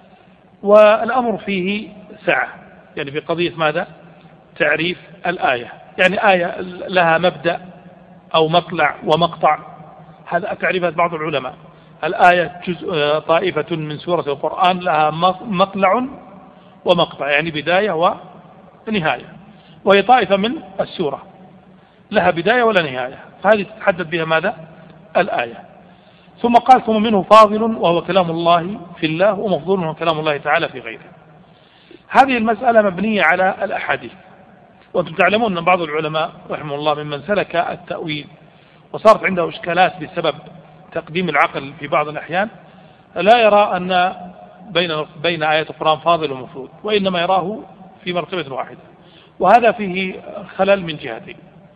والأمر فيه سعة، يعني في قضية ماذا؟ تعريف الآية. يعني آية لها مبدأ أو مطلع ومقطع، هذا تعريفات بعض العلماء. الآية جزء طائفة من سورة القرآن لها مطلع ومقطع، يعني بداية ونهاية، وهي طائفة من السورة لها بداية ولا نهاية، فهذه تتحدد بها ماذا؟ الآية. ثم قال ثم منه فاضل وهو كلام الله في الله، ومفضول وهو كلام الله تعالى في غيره. هذه المسألة مبنية على الأحاديث، وأنتم تعلمون أن بعض العلماء رحمه الله ممن سلك التأويل وصارت عنده إشكالات بسبب تقديم العقل في بعض الأحيان، لا يرى أن بين بين آيات القرآن فاضل ومفروض، وإنما يراه في مرتبة واحدة. وهذا فيه خلل من جهتين: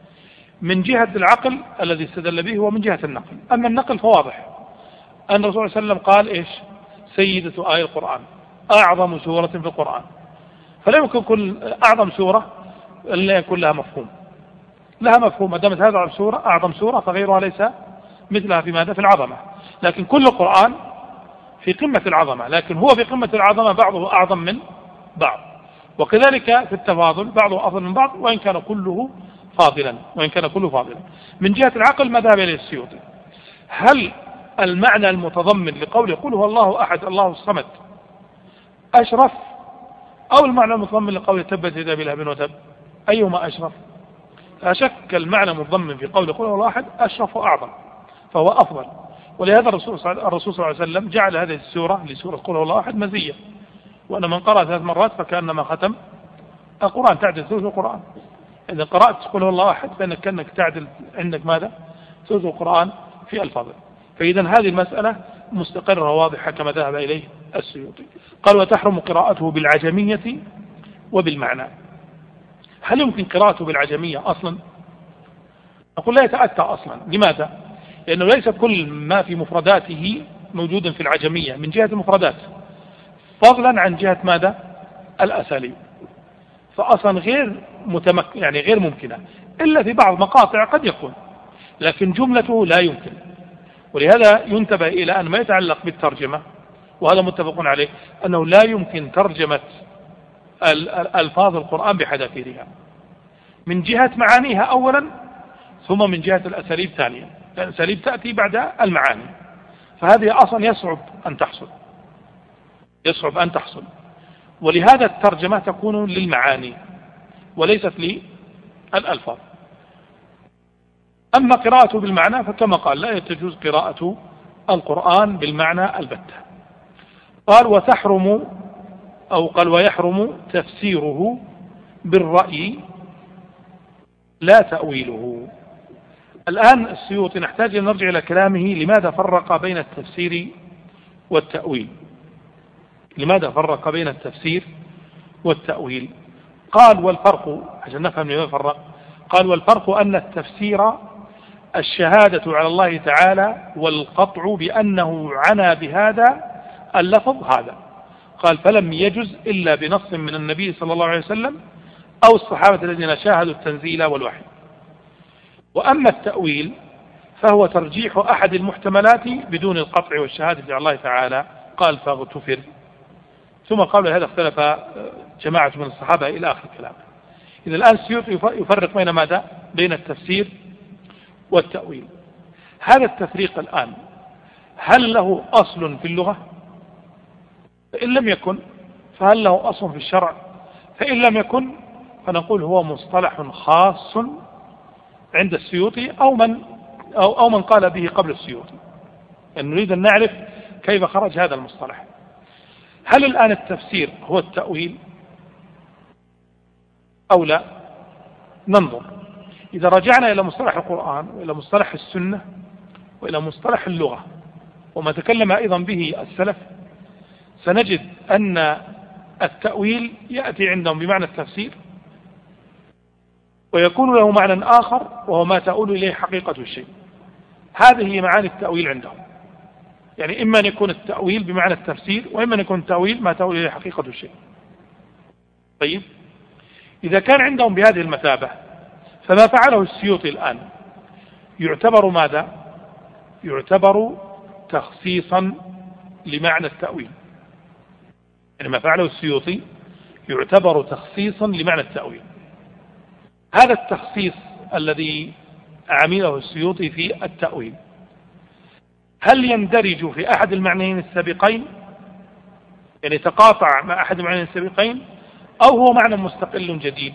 من جهة العقل الذي استدل به، ومن جهة النقل. أما النقل فواضح أن الرسول صلى الله عليه وسلم قال إيش؟ سيدة آية القرآن، أعظم سورة في القرآن. فلا يمكن كل أعظم سورة إلا يكون لها مفهوم، لها مفهوم. ما دامت هذا سورة أعظم سورة فغيرها ليس مثلها في ماذا؟ في العظمة. لكن كل القرآن في قمة العظمة، لكن هو في قمة العظمة بعضه أعظم من بعض. وكذلك في التفاضل بعضه أفضل من بعض، وإن كان كله فاضلا وإن كان كله فاضلا. من جهة العقل ما ذهب إليه السيوطي: هل المعنى المتضمن لقوله قل هو الله أحد الله الصمد أشرف، أو المعنى المتضمن لقوله تبت يدا أبي لهب وتب؟ أيهما أشرف؟ لا شك المعنى المتضمن في قوله قل هو الله أحد أشرف وأعظم، فهو أفضل. ولهذا الرسول صلى الله عليه وسلم جعل هذه السورة لسورة قل هو الله أحد مزية، وأن من قرأ ثلاث مرات فكأنما ختم القرآن، تعدل ثلث القرآن. إذا قرأت قل هو الله أحد فإنك كأنك تعدل عندك ماذا؟ ثلث القرآن في الفضل. فإذا هذه المسألة مستقرة واضحة كما ذهب إليه السيوطي. قال وتحرم قراءته بالعجمية وبالمعنى. هل يمكن قراءته بالعجمية أصلا؟ نقول لا يتأتى أصلا. لماذا؟ لأنه ليس كل ما في مفرداته موجودا في العجمية من جهة المفردات، فضلا عن جهة ماذا؟ الأساليب. فأصلا غير متمك يعني غير ممكنة، إلا في بعض مقاطع قد يكون، لكن جملته لا يمكن. ولهذا ينتبه إلى أن ما يتعلق بالترجمة، وهذا متفق عليه، أنه لا يمكن ترجمة ألفاظ القرآن بحذافيرها، من جهة معانيها أولا، ثم من جهة الأساليب ثانيا. الأساليب تأتي بعد المعاني، فهذه أصلا يصعب أن تحصل يصعب أن تحصل ولهذا الترجمة تكون للمعاني وليست للألفاظ. أما قراءته بالمعنى فكما قال لا يجوز قراءة القرآن بالمعنى البتة. قال وتحرم أو قال ويحرم تفسيره بالرأي لا تأويله. الآن السيوطي نحتاج أن نرجع إلى كلامه لماذا فرق بين التفسير والتأويل. لماذا فرق بين التفسير والتأويل؟ قال والفرق، عشان نفهم لماذا فرق، قال والفرق أن التفسير الشهادة على الله تعالى والقطع بأنه عنى بهذا اللفظ هذا. قال فلم يجز إلا بنص من النبي صلى الله عليه وسلم أو الصحابة الذين شاهدوا التنزيل والوحي. وأما التأويل فهو ترجيح أحد المحتملات بدون القطع والشهادة على الله تعالى. قال فاغتفر. ثم قبل هذا اختلف جماعة من الصحابة إلى آخر الكلام. إذا الآن السيوطي يفرق بين ماذا؟ بين التفسير والتأويل. هذا التفريق الآن هل له أصل في اللغة؟ فإن لم يكن فهل له أصل في الشرع؟ فإن لم يكن فنقول هو مصطلح خاص عند السيوطي أو من أو, أو من قال به قبل السيوطي. يعني نريد أن نعرف كيف خرج هذا المصطلح. هل الآن التفسير هو التأويل أو لا؟ ننظر. إذا رجعنا إلى مصطلح القرآن وإلى مصطلح السنة وإلى مصطلح اللغة وما تكلم أيضا به السلف، سنجد أن التأويل يأتي عندهم بمعنى التفسير، ويكون له معنى آخر وهو ما تؤول إليه حقيقة الشيء. هذه هي معاني التأويل عندهم. يعني إما أن يكون التأويل بمعنى التفسير، وإما أن يكون التأويل ما تؤول إليه حقيقة الشيء. طيب، إذا كان عندهم بهذه المثابة فما فعله السيوطي الآن يعتبر ماذا؟ يعتبر تخصيصا لمعنى التأويل. يعني ما فعله السيوطي يعتبر تخصيصا لمعنى التأويل. هذا التخصيص الذي عمله السيوطي في التأويل هل يندرج في أحد المعنيين السابقين، يعني تقاطع مع أحد المعنيين السابقين، أو هو معنى مستقل جديد؟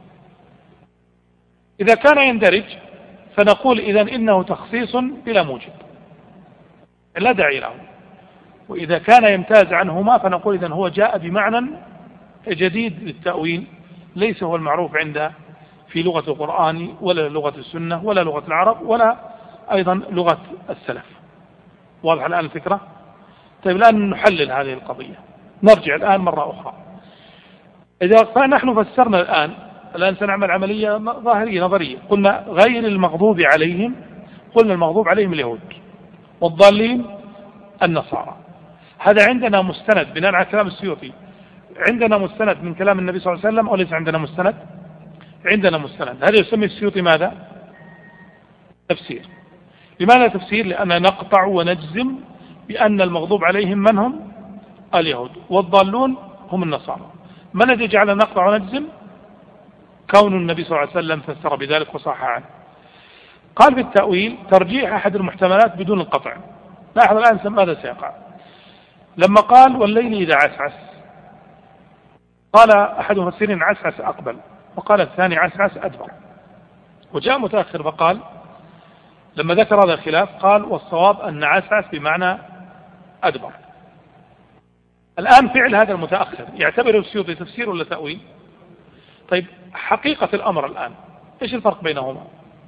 إذا كان يندرج فنقول إذن إنه تخصيص بلا موجب لا داعي له. وإذا كان يمتاز عنهما فنقول إذن هو جاء بمعنى جديد للتأويل ليس هو المعروف عند في لغة القرآن ولا لغة السنة ولا لغة العرب ولا أيضا لغة السلف. واضح الآن الفكرة؟ طيب الآن نحلل هذه القضية. نرجع الآن مرة أخرى. إذا فنحن فسرنا الآن الآن سنعمل عملية ظاهرية نظرية. قلنا غير المغضوب عليهم، قلنا المغضوب عليهم اليهود والضالين النصارى. هذا عندنا مستند بناء على كلام السيوطي، عندنا مستند من كلام النبي صلى الله عليه وسلم وليس عندنا مستند؟ عندنا مستند. هذا يسمي السيوطي ماذا؟ تفسير. لماذا تفسير؟ لأننا نقطع ونجزم بأن المغضوب عليهم من هم؟ اليهود، والضالون هم النصارى. ما الذي جعلنا نقطع ونجزم؟ كون النبي صلى الله عليه وسلم فسر بذلك وصح عنه. قال بالتأويل ترجيح أحد المحتملات بدون القطع. لاحظ الآن ماذا سيقع. لما قال والليل إذا عسعس، قال أحد المفسرين عسعس أقبل، وقال الثاني عسعس أدبر، وجاء متأخر فقال لما ذكر هذا الخلاف قال والصواب أن عسعس بمعنى أدبر. الآن فعل هذا المتأخر يعتبره السيوطي تفسير ولا تأويل؟ طيب حقيقة الأمر الآن إيش الفرق بينهما؟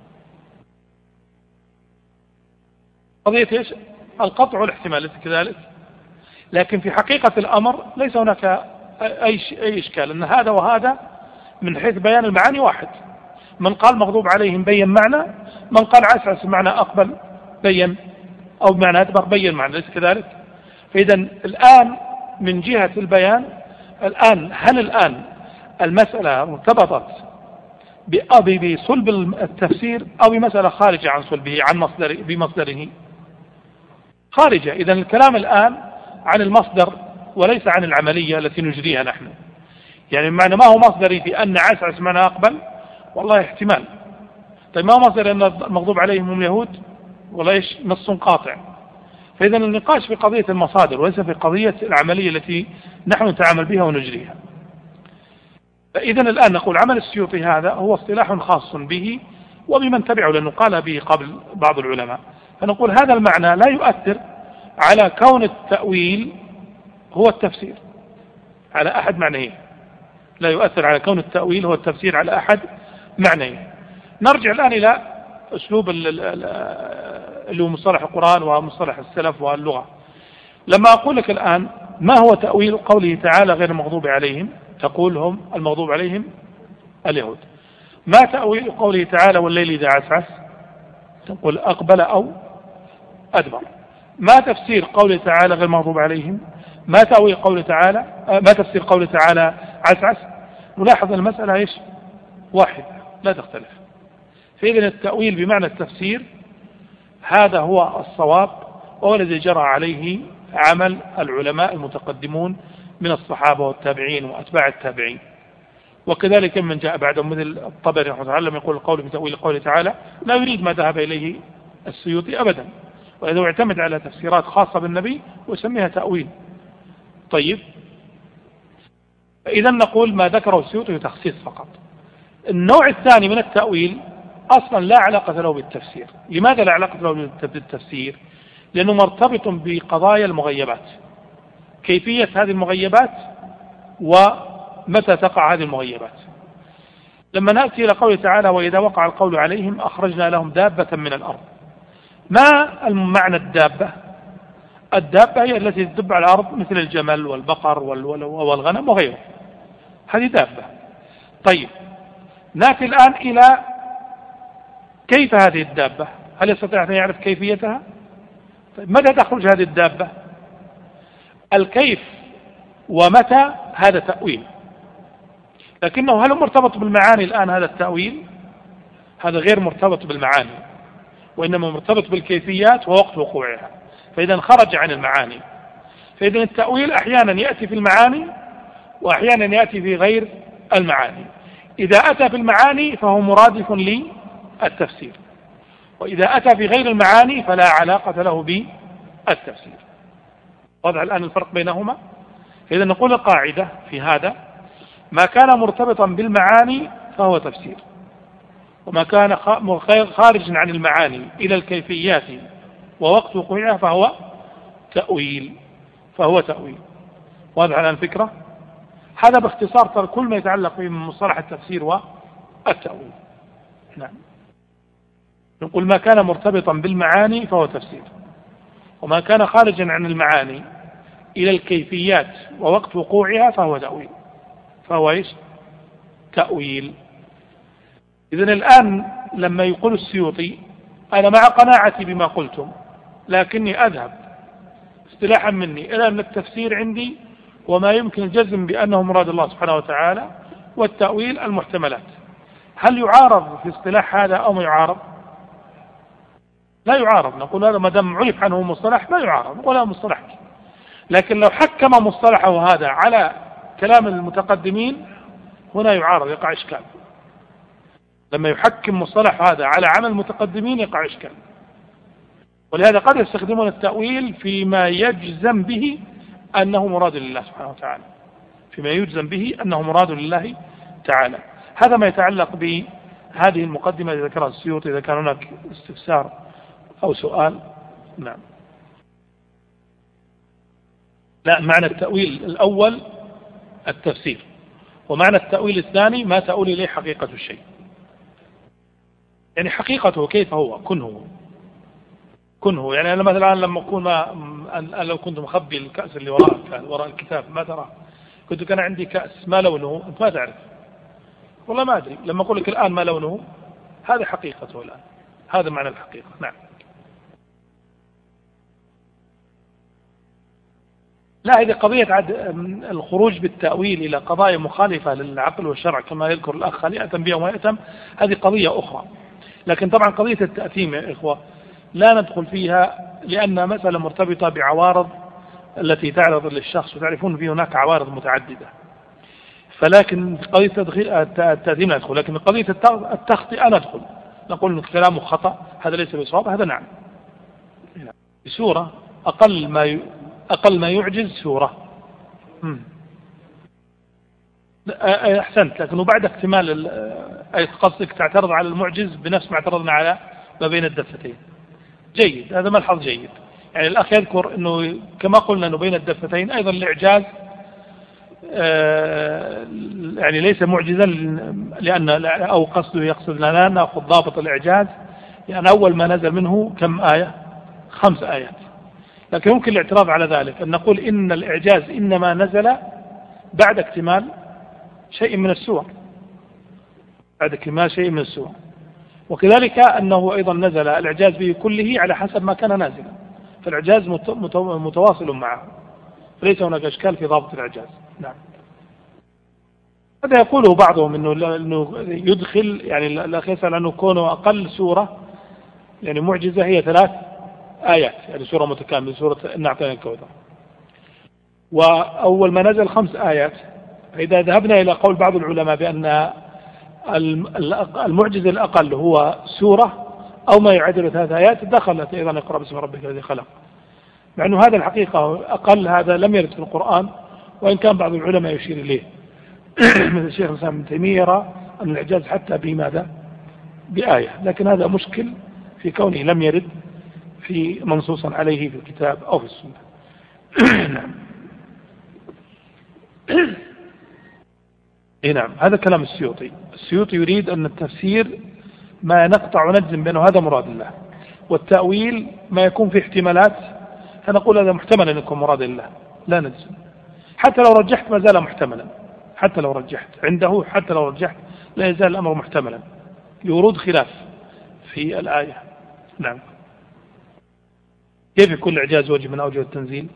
قضية إيش؟ القطع والاحتمال كذلك. لكن في حقيقة الأمر ليس هناك أي أي إشكال، أن هذا وهذا من حيث بيان المعاني واحد. من قال مغضوب عليهم بين معنى، من قال عسعس معنى أقبل بين، أو بمعنى أدبر بين معنى، ليس كذلك؟ فإذا الآن من جهة البيان الآن هل الآن المسألة مرتبطت بصلب التفسير أو بمسألة خارجة عن صلبه عن مصدر بمصدره؟ خارجة. إذا الكلام الآن عن المصدر وليس عن العملية التي نجريها نحن. يعني معنى ما هو مصدري في أن عسعس معنى أقبل؟ والله احتمال. طيب ما هو مصدر أن المغضوب عليهم هم اليهود؟ والله إيش؟ نص قاطع. فإذا النقاش في قضية المصادر وليس في قضية العملية التي نحن نتعامل بها ونجريها. فإذا الآن نقول عمل السيوطي هذا هو اصطلاح خاص به وبمن تبعه، لأنه قال به قبل بعض العلماء. فنقول هذا المعنى لا يؤثر على كون التأويل هو التفسير على أحد معنيه، لا يؤثر على كون التأويل هو التفسير على أحد معنيه. نرجع الآن إلى أسلوب اللي هو مصطلح القرآن ومصطلح السلف واللغة. لما أقول لك الآن ما هو تأويل قوله تعالى غير المغضوب عليهم، تقول هم المغضوب عليهم اليهود. ما تأويل قوله تعالى والليل إذا عسعس، تقول أقبل أو أدبر. ما تفسير قوله تعالى غير المغضوب عليهم؟ ما تأويل قوله تعالى ما تفسير قوله تعالى عسعس؟ نلاحظ المسألة إيش؟ واحد لا تختلف. فإذا التأويل بمعنى التفسير هذا هو الصواب، وهو الذي جرى عليه عمل العلماء المتقدمون من الصحابة والتابعين وأتباع التابعين. وكذلك من جاء بعدهم مثل الطبري رحمه الله لما يقول القول في تأويل قوله تعالى لا يريد ما ذهب إليه السيوطي أبدا، وإذا اعتمد على تفسيرات خاصة بالنبي ويسميها تأويل. طيب، إذا نقول ما ذكره السيوطي تخصيص فقط. النوع الثاني من التأويل أصلا لا علاقة له بالتفسير. لماذا لا علاقة له بالتفسير؟ لأنه مرتبط بقضايا المغيبات، كيفية هذه المغيبات ومتى تقع هذه المغيبات. لما نأتي إلى قوله تعالى وإذا وقع القول عليهم أخرجنا لهم دابة من الأرض. ما معنى الدابة؟ الدابة هي التي تدب على الأرض مثل الجمل والبقر والغنم وغيره، هذه دابة. طيب، نأتي الآن إلى كيف هذه الدابة، هل يستطيع أن يعرف كيفيتها؟ طيب، متى تخرج هذه الدابة؟ الكيف ومتى هذا تأويل، لكنه هل مرتبط بالمعاني الآن هذا التأويل؟ هذا غير مرتبط بالمعاني، وإنما مرتبط بالكيفيات ووقت وقوعها، فإذا خرج عن المعاني. فإذا التأويل أحيانا يأتي في المعاني وأحيانا يأتي في غير المعاني. إذا أتى في المعاني فهو مرادف للتفسير، وإذا أتى في غير المعاني فلا علاقة له بالتفسير. واضح الآن الفرق بينهما؟ إذا نقول القاعدة في هذا ما كان مرتبطا بالمعاني فهو تفسير، وما كان خارجا عن المعاني إلى الكيفيات ووقت وقوعها فهو تأويل فهو تأويل. واضح الآن الفكرة؟ هذا باختصار كل ما يتعلق بمصطلح التفسير والتأويل. نعم، نقول ما كان مرتبطا بالمعاني فهو تفسير، وما كان خارجا عن المعاني إلى الكيفيات ووقت وقوعها فهو تأويل فهو إيش؟ تأويل. إذن الآن لما يقول السيوطي أنا مع قناعتي بما قلتم، لكني أذهب اصطلاحا مني إلى أن التفسير عندي وما يمكن الجزم بأنه مراد الله سبحانه وتعالى، والتأويل المحتملات. هل يعارض في اصطلاح هذا أو ما يعارض؟ لا يعارض. نقول هذا ما دام عرف عنه مصطلح ما يعارض، نقول هذا مصطلح. لكن لو حكم مصطلحه هذا على كلام المتقدمين هنا يعارض، يقع إشكال. لما يحكم مصطلح هذا على عمل المتقدمين يقع إشكال. ولهذا قد يستخدمون التأويل فيما يجزم به أنه مراد لله سبحانه وتعالى، فيما يجزم به أنه مراد لله تعالى. هذا ما يتعلق بهذه المقدمة التي ذكرها السيوطي. إذا كان هناك استفسار أو سؤال. نعم. لا، معنى التأويل الأول التفسير، ومعنى التأويل الثاني ما تأويل إليه حقيقة الشيء، يعني حقيقته كيف هو كنه كنه. يعني أنا مثلا لما أكون ما أنا لو كنت مخبي الكأس اللي وراء وراء الكتاب ما ترى، كنت كان عندي كأس ما لونه أنت ما تعرف، والله ما أدري. لما أقول لك الآن ما لونه، هذه حقيقته الآن، هذا معنى الحقيقة. نعم. لا، إذا قضية عد الخروج بالتأويل إلى قضايا مخالفة للعقل والشرع كما يذكر الأخ هل يأتم بها وما يأتم، هذه قضية أخرى. لكن طبعا قضية التأثيم يا إخوة لا ندخل فيها، لأن مسألة مرتبطة بعوارض التي تعرض للشخص، وتعرفون في هناك عوارض متعددة. فلكن قضية التأثيم ندخل، لكن قضية التخطئة ندخل، نقول إن كلامه خطأ، هذا ليس بصواب، هذا نعم. بسورة أقل ما ي... أقل ما يعجز سورة. مم. أحسنت، لكنه بعد اكتمال أي قصدك تعترض على المعجز بنفس ما اعترضنا على ما بين الدفتين. جيد، هذا ملحظ جيد. يعني الأخ يذكر أنه كما قلنا أنه بين الدفتين أيضا الإعجاز يعني ليس معجزا، لأن أو قصده يقصد لنا نأخذ ضابط الإعجاز يعني أول ما نزل منه كم آية؟ خمس آيات. لكن يمكن الاعتراض على ذلك أن نقول إن الإعجاز إنما نزل بعد اكتمال شيء من السور، بعد اكتمال شيء من السور، وكذلك أنه أيضا نزل الإعجاز به كله على حسب ما كان نازلا، فالإعجاز متواصل معه، فليس هناك إشكال في ضابط الإعجاز. نعم. هذا يقوله بعضهم إنه إنه يدخل، يعني الأخ يسأل أنه كونه أقل سورة يعني معجزة هي ثلاث آيات، يعني سورة متكاملة، سورة إنا أعطيناك الكوثر، وأول ما نزل خمس آيات. فإذا ذهبنا إلى قول بعض العلماء بأن المعجزة الأقل هو سورة أو ما يعادل ثلاث آيات، دخلت أيضا اقرأ باسم ربك الذي خلق، مع أنه هذا الحقيقة أقل، هذا لم يرد في القرآن، وإن كان بعض العلماء يشير إليه مثل الشيخ الإسلام ابن تيمية يرى أن الإعجاز حتى بماذا؟ بآية، لكن هذا مشكل في كونه لم يرد في منصوصا عليه في الكتاب أو في السنة. نعم. إيه نعم، هذا كلام السيوطي. السيوطي يريد أن التفسير ما نقطع ونجزم بأنه هذا مراد الله، والتأويل ما يكون في احتمالات فنقول هذا محتمل أن يكون مراد الله، لا نجزم. حتى لو رجحت ما زال محتملا، حتى لو رجحت عنده، حتى لو رجحت لا يزال الأمر محتملا لورود خلاف في الآية. نعم. كيف يكون الإعجاز وجه من أوجه التنزيل؟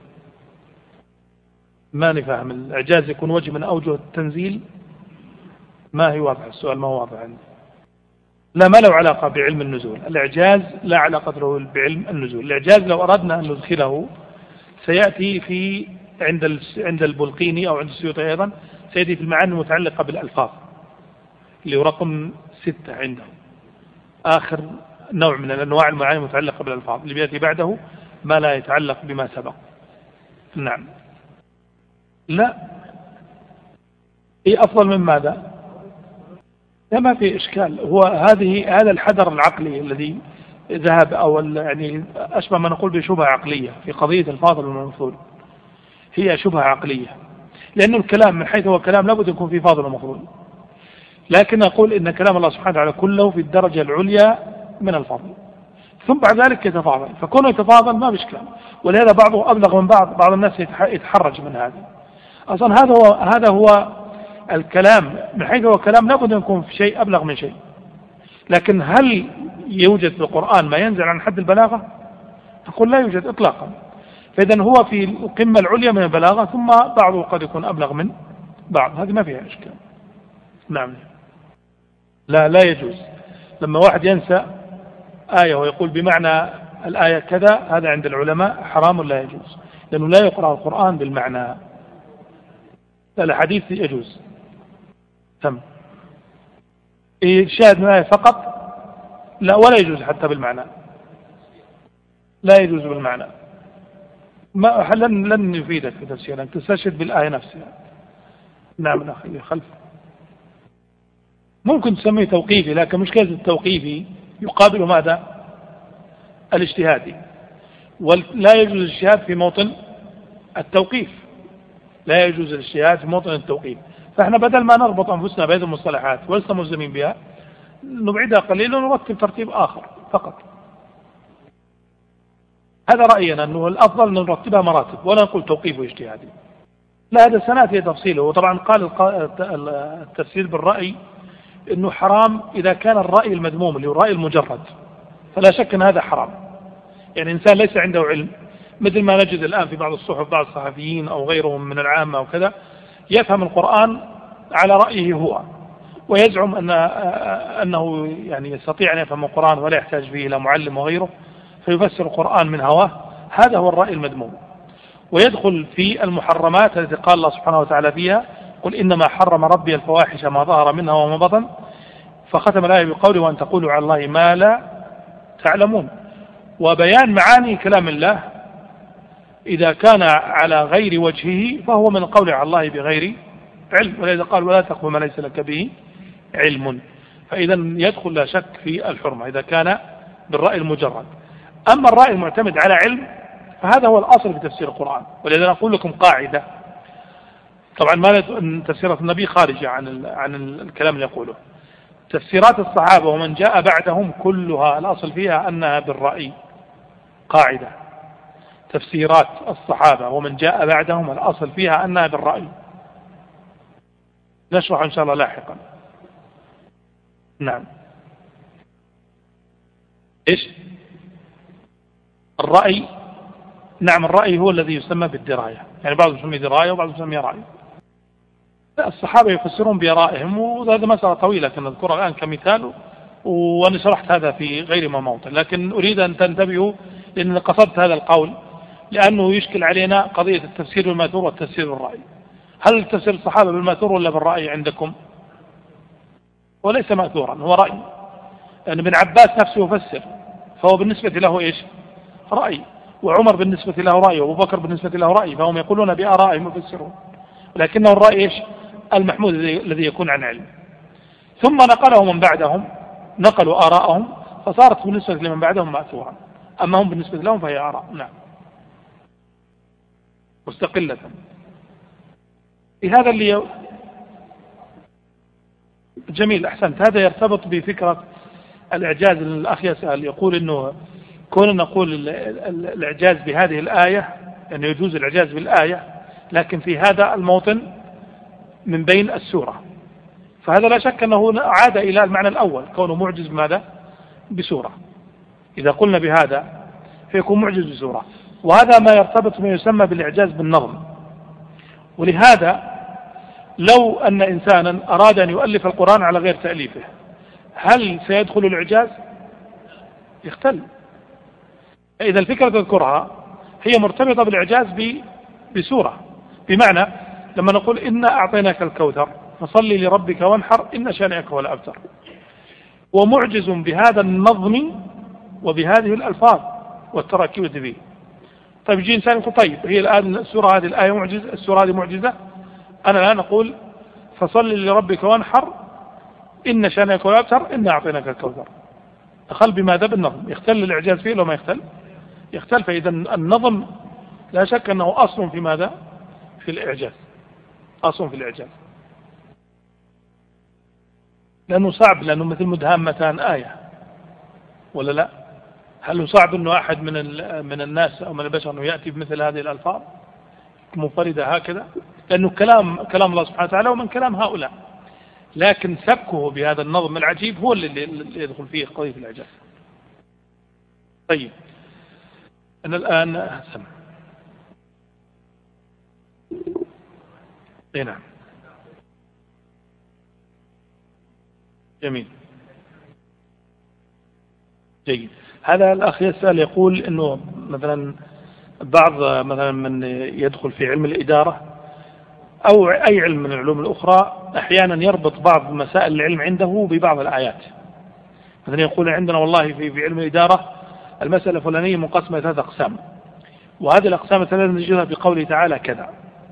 ما نفهم الإعجاز يكون وجه من أوجه التنزيل؟ ما هي واضحة، السؤال ما هو واضح عندي. لا، ما له علاقة بعلم النزول، الإعجاز لا علاقة له بعلم النزول. الإعجاز لو أردنا أن ندخله سيأتي في عند عند البلقيني أو عند السيوطي أيضا، سيأتي في المعاني المتعلقة بالألفاظ اللي هو رقم ستة عنده، آخر نوع من الأنواع المعاني المتعلقة بالألفاظ، اللي بيأتي بعده ما لا يتعلق بما سبق. نعم. لا، هي أفضل من ماذا؟ لا، ما في إشكال. هو هذه هذا الحذر العقلي الذي ذهب، أو يعني أشبه ما نقول بشبهة عقلية في قضية الفاضل والمفضول، هي شبهة عقلية، لأن الكلام من حيث هو كلام لابد يكون فيه فاضل ومفضول، لكن أقول إن كلام الله سبحانه وتعالى كله في الدرجة العليا من الفضل، ثم بعد ذلك يتفاضل، فكونه يتفاضل ما بإشكال. ولهذا بعضه أبلغ من بعض، بعض الناس يتحرج من هذا. أصلا هذا هو هذا هو الكلام، من حيث هو كلام لابد أن يكون في شيء أبلغ من شيء، لكن هل يوجد في القرآن ما ينزل عن حد البلاغة؟ نقول لا يوجد إطلاقا. فإذا هو في القمة العليا من البلاغة، ثم بعضه قد يكون أبلغ من بعض، هذه ما فيها إشكال. نعم. لا لا يجوز لما واحد ينسى آية ويقول بمعنى الآية كذا، هذا عند العلماء حرام لا يجوز، لأنه لا يقرأ القرآن بالمعنى. الحديث يجوز. تم. إرشاد من آية فقط لا، ولا يجوز حتى بالمعنى، لا يجوز بالمعنى. ما لن لن يفيدك في تفسيرك، تستشهد بالآية نفسها. نعم أخي خلف. ممكن تسميه توقيفي، لكن مشكلة التوقيفي يقابل ماذا؟ الاجتهادي، ولا يجوز الاجتهاد في موطن التوقيف، لا يجوز الاجتهاد في موطن التوقيف. فاحنا بدل ما نربط أنفسنا بهذه المصطلحات ولسنا ملزمين بها، نبعدها قليلا ونرتب ترتيب آخر فقط. هذا رأينا أنه الأفضل أن نرتبها مراتب ولا نقول توقيف واجتهادي. لا، هذا سنأتي تفصيله. وطبعا قال التفسير بالرأي أنه حرام إذا كان الرأي المذموم اللي هو الرأي المجرد، فلا شك أن هذا حرام. يعني إنسان ليس عنده علم، مثل ما نجد الآن في بعض الصحف بعض الصحفيين أو غيرهم من العامة وكذا، يفهم القرآن على رأيه هو، ويزعم أن أنه يعني يستطيع أن يفهم القرآن ولا يحتاج به إلى معلم وغيره، فيفسر القرآن من هواه. هذا هو الرأي المذموم، ويدخل في المحرمات التي قال الله سبحانه وتعالى فيها: قل إنما حرم ربي الفواحش ما ظهر منها وما بطن، فختم الآية بقوله: وأن تقولوا على الله ما لا تعلمون. وبيان معاني كلام الله إذا كان على غير وجهه فهو من القول على الله بغير علم، ولذا قال: ولا تقف ما ليس لك به علم. فإذا يدخل لا شك في الحرمة إذا كان بالرأي المجرد. أما الرأي المعتمد على علم فهذا هو الأصل في تفسير القرآن. ولذا نقول لكم قاعدة، طبعا ما تفسير النبي خارجة عن عن الكلام اللي يقوله. تفسيرات الصحابة ومن جاء بعدهم كلها الأصل فيها أنها بالرأي، قاعدة. تفسيرات الصحابة ومن جاء بعدهم الأصل فيها أنها بالرأي، نشرح إن شاء الله لاحقا. نعم. إيش الرأي؟ نعم، الرأي هو الذي يسمى بالدراية، يعني بعضهم يسميه دراية وبعضهم يسميه رأي. الصحابة يفسرون بآرائهم، وهذا مسألة طويلة كنا نذكرها الآن كمثال، وأنا شرحت هذا في غير ما موطن، لكن أريد أن تنتبهوا لأن قصدت هذا القول لأنه يشكل علينا قضية التفسير بالماثور والتفسير بالرأي. هل تفسير الصحابة بالماثور ولا بالرأي عندكم؟ وليس ماثورا، هو رأي، لأن يعني ابن عباس نفسه يفسر، فهو بالنسبة له إيش؟ رأي. وعمر بالنسبة له رأي، وأبو بكر بالنسبة له رأي، فهم يقولون بآرائهم يفسرون، ولكنه الرأي إيش؟ المحمود الذي يكون عن علم. ثم نقله من بعدهم، نقلوا آراءهم، فصارت بالنسبة لمن بعدهم مأثورا، أما هم بالنسبة لهم فهي آراء نعم مستقلة. هذا اللي جميل، أحسنت. هذا يرتبط بفكرة الإعجاز. الأخ يسأل يقول إنه كون نقول الإعجاز بهذه الآية، يعني يجوز الإعجاز بالآية، لكن في هذا الموطن من بين السورة، فهذا لا شك أنه عاد إلى المعنى الأول، كونه معجز بماذا؟ بسورة. إذا قلنا بهذا فيكون معجز بسورة، وهذا ما يرتبط ما يسمى بالإعجاز بالنظم. ولهذا لو أن إنسانا أراد أن يؤلف القرآن على غير تأليفه، هل سيدخل الإعجاز؟ يختل. إذا الفكرة تذكرها هي مرتبطة بالإعجاز بسورة، بمعنى لما نقول إنا أعطيناك الكوثر فصلي لربك وانحر إن شانئك هو الأبتر، ومعجز بهذا النظم وبهذه الألفاظ والتراكيب والتبيين. طيب يجي إنسان يقول طيب هي الآن السورة هذه الآية معجزة، السورة هذه معجزة، أنا الآن أقول فصلي لربك وانحر إن شانئك هو الأبتر إنا أعطيناك الكوثر، أخل بماذا؟ بالنظم. يختل الإعجاز فيه لو ما يختل؟ يختل. فإذا النظم لا شك أنه أصل في ماذا؟ في الإعجاز، أصل في الإعجاز، لأنه صعب، لأنه مثل مدهامتان آية ولا لا؟ هل صعب أنه أحد من من الناس أو من البشر أنه يأتي بمثل هذه الألفاظ منفردة هكذا؟ لأنه كلام كلام الله سبحانه وتعالى ومن كلام هؤلاء، لكن سبكه بهذا النظم العجيب هو اللي يدخل فيه قضية الإعجاز. طيب أنا الآن سمع. اي نعم جميل جيد. هذا الأخ يسأل يقول إنه مثلا بعض مثلا من يدخل في علم الإدارة أو أي علم من العلوم الأخرى أحيانا يربط بعض مسائل العلم عنده ببعض الآيات. مثلا يقول عندنا والله في في علم الإدارة المسألة الفلانية منقسمة ثلاث أقسام، وهذه الأقسام الثلاثة نجدها بقوله تعالى كذا.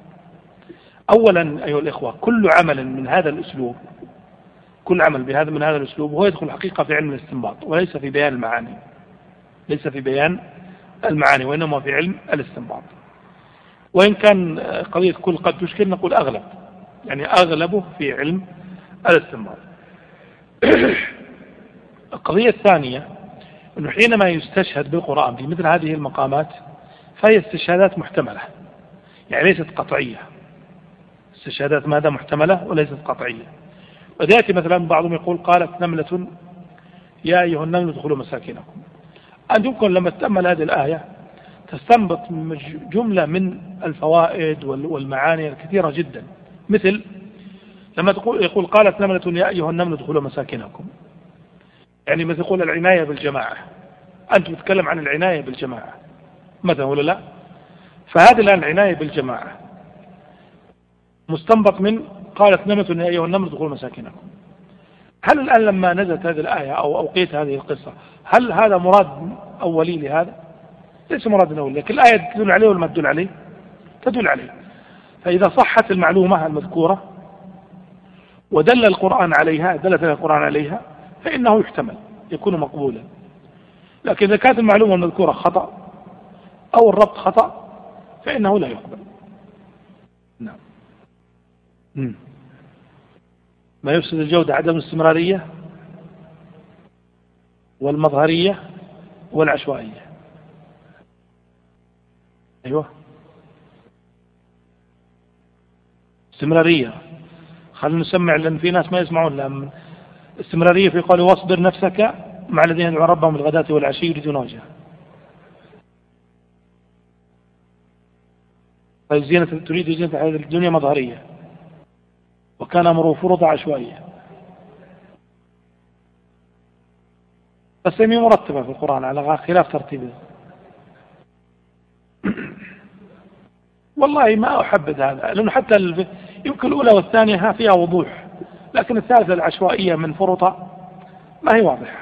أولا أيها الإخوة، كل عمل من هذا الأسلوب، كل عمل بهذا من هذا الأسلوب هو يدخل حقيقة في علم الاستنباط، وليس في بيان المعاني، ليس في بيان المعاني، وإنما في علم الاستنباط. وإن كان قضية كل قد تشكل نقول أغلب، يعني أغلبه في علم الاستنباط. القضية الثانية أنه حينما يستشهد بالقرآن في مثل هذه المقامات فهي استشهادات محتملة، يعني ليست قطعية. استشهادات ماذا؟ محتملة وليست قطعية. وذاتي مثلا بعضهم يقول قالت نملة يا أيها النمل ادخلوا مساكنكم. أن يمكن لما تتأمل هذه الآية تستنبط جملة من الفوائد والمعاني الكثيرة جدا، مثل لما تقول يقول قالت نملة يا أيها النمل ادخلوا مساكنكم، يعني مثل يقول العناية بالجماعة، أنت تتكلم عن العناية بالجماعة مثلا ولا لا؟ فهذه الآن العناية بالجماعة مستنبط من قالت نملة يا أيها النمل ادخلوا مساكنكم. هل الآن لما نزلت هذه الآية أو أوقيت هذه القصة هل هذا مراد أولي لهذا؟ ليس مراد أولي، لكن الآية تدل عليه ولا ما تدل عليه؟ تدل عليه. فإذا صحت المعلومة المذكورة ودل القرآن عليها، دلت القرآن عليها، فإنه يحتمل يكون مقبولا. لكن إذا كانت المعلومة المذكورة خطأ أو الربط خطأ فإنه لا يقبل. نعم. مم. ما يفسد الجودة عدم الاستمرارية. والمظهرية والعشوائية. أيوة استمرارية. خلينا نسمع لأن في ناس ما يسمعون لهم. استمرارية في قوله واصبر نفسك مع الذين يدعون ربهم بالغداة والعشي يريدون وجهه. فالزينة تريد زينة هذه الدنيا مظهرية، وكان أمره فرض عشوائية. التسمية مرتبة في القرآن على خلاف ترتيبه. والله ما أحبذ هذا، لأنه حتى يمكن الأولى والثانية فيها وضوح، لكن الثالثة العشوائية من فرطة ما هي واضحة.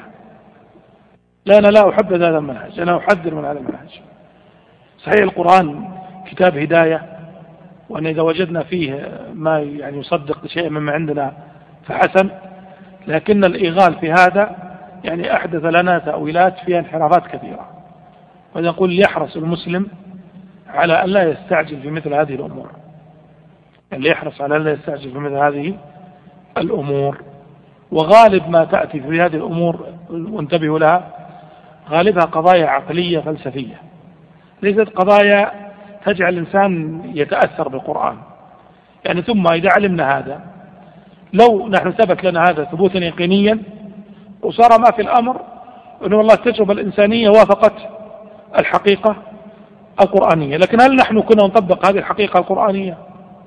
لا أنا لا أحبذ هذا المنهج، أنا أحذر من هذا المنهج. صحيح القرآن كتاب هداية، وأن إذا وجدنا فيه ما يعني يصدق شيء مما عندنا فحسن، لكن الإغال في هذا يعني أحدث لنا تأويلات فيها انحرافات كثيرة. ونقول يحرص المسلم على أن لا يستعجل في مثل هذه الأمور، اللي يحرص على أن لا يستعجل في مثل هذه الأمور. وغالب ما تأتي في هذه الأمور وانتبهوا لها غالبها قضايا عقلية فلسفية، ليست قضايا تجعل الإنسان يتأثر بالقرآن. يعني ثم إذا علمنا هذا، لو نحن ثبت لنا هذا ثبوتا يقينيا وصار ما في الأمر أنه والله التجربة الإنسانية وافقت الحقيقة القرآنية، لكن هل نحن كنا نطبق هذه الحقيقة القرآنية؟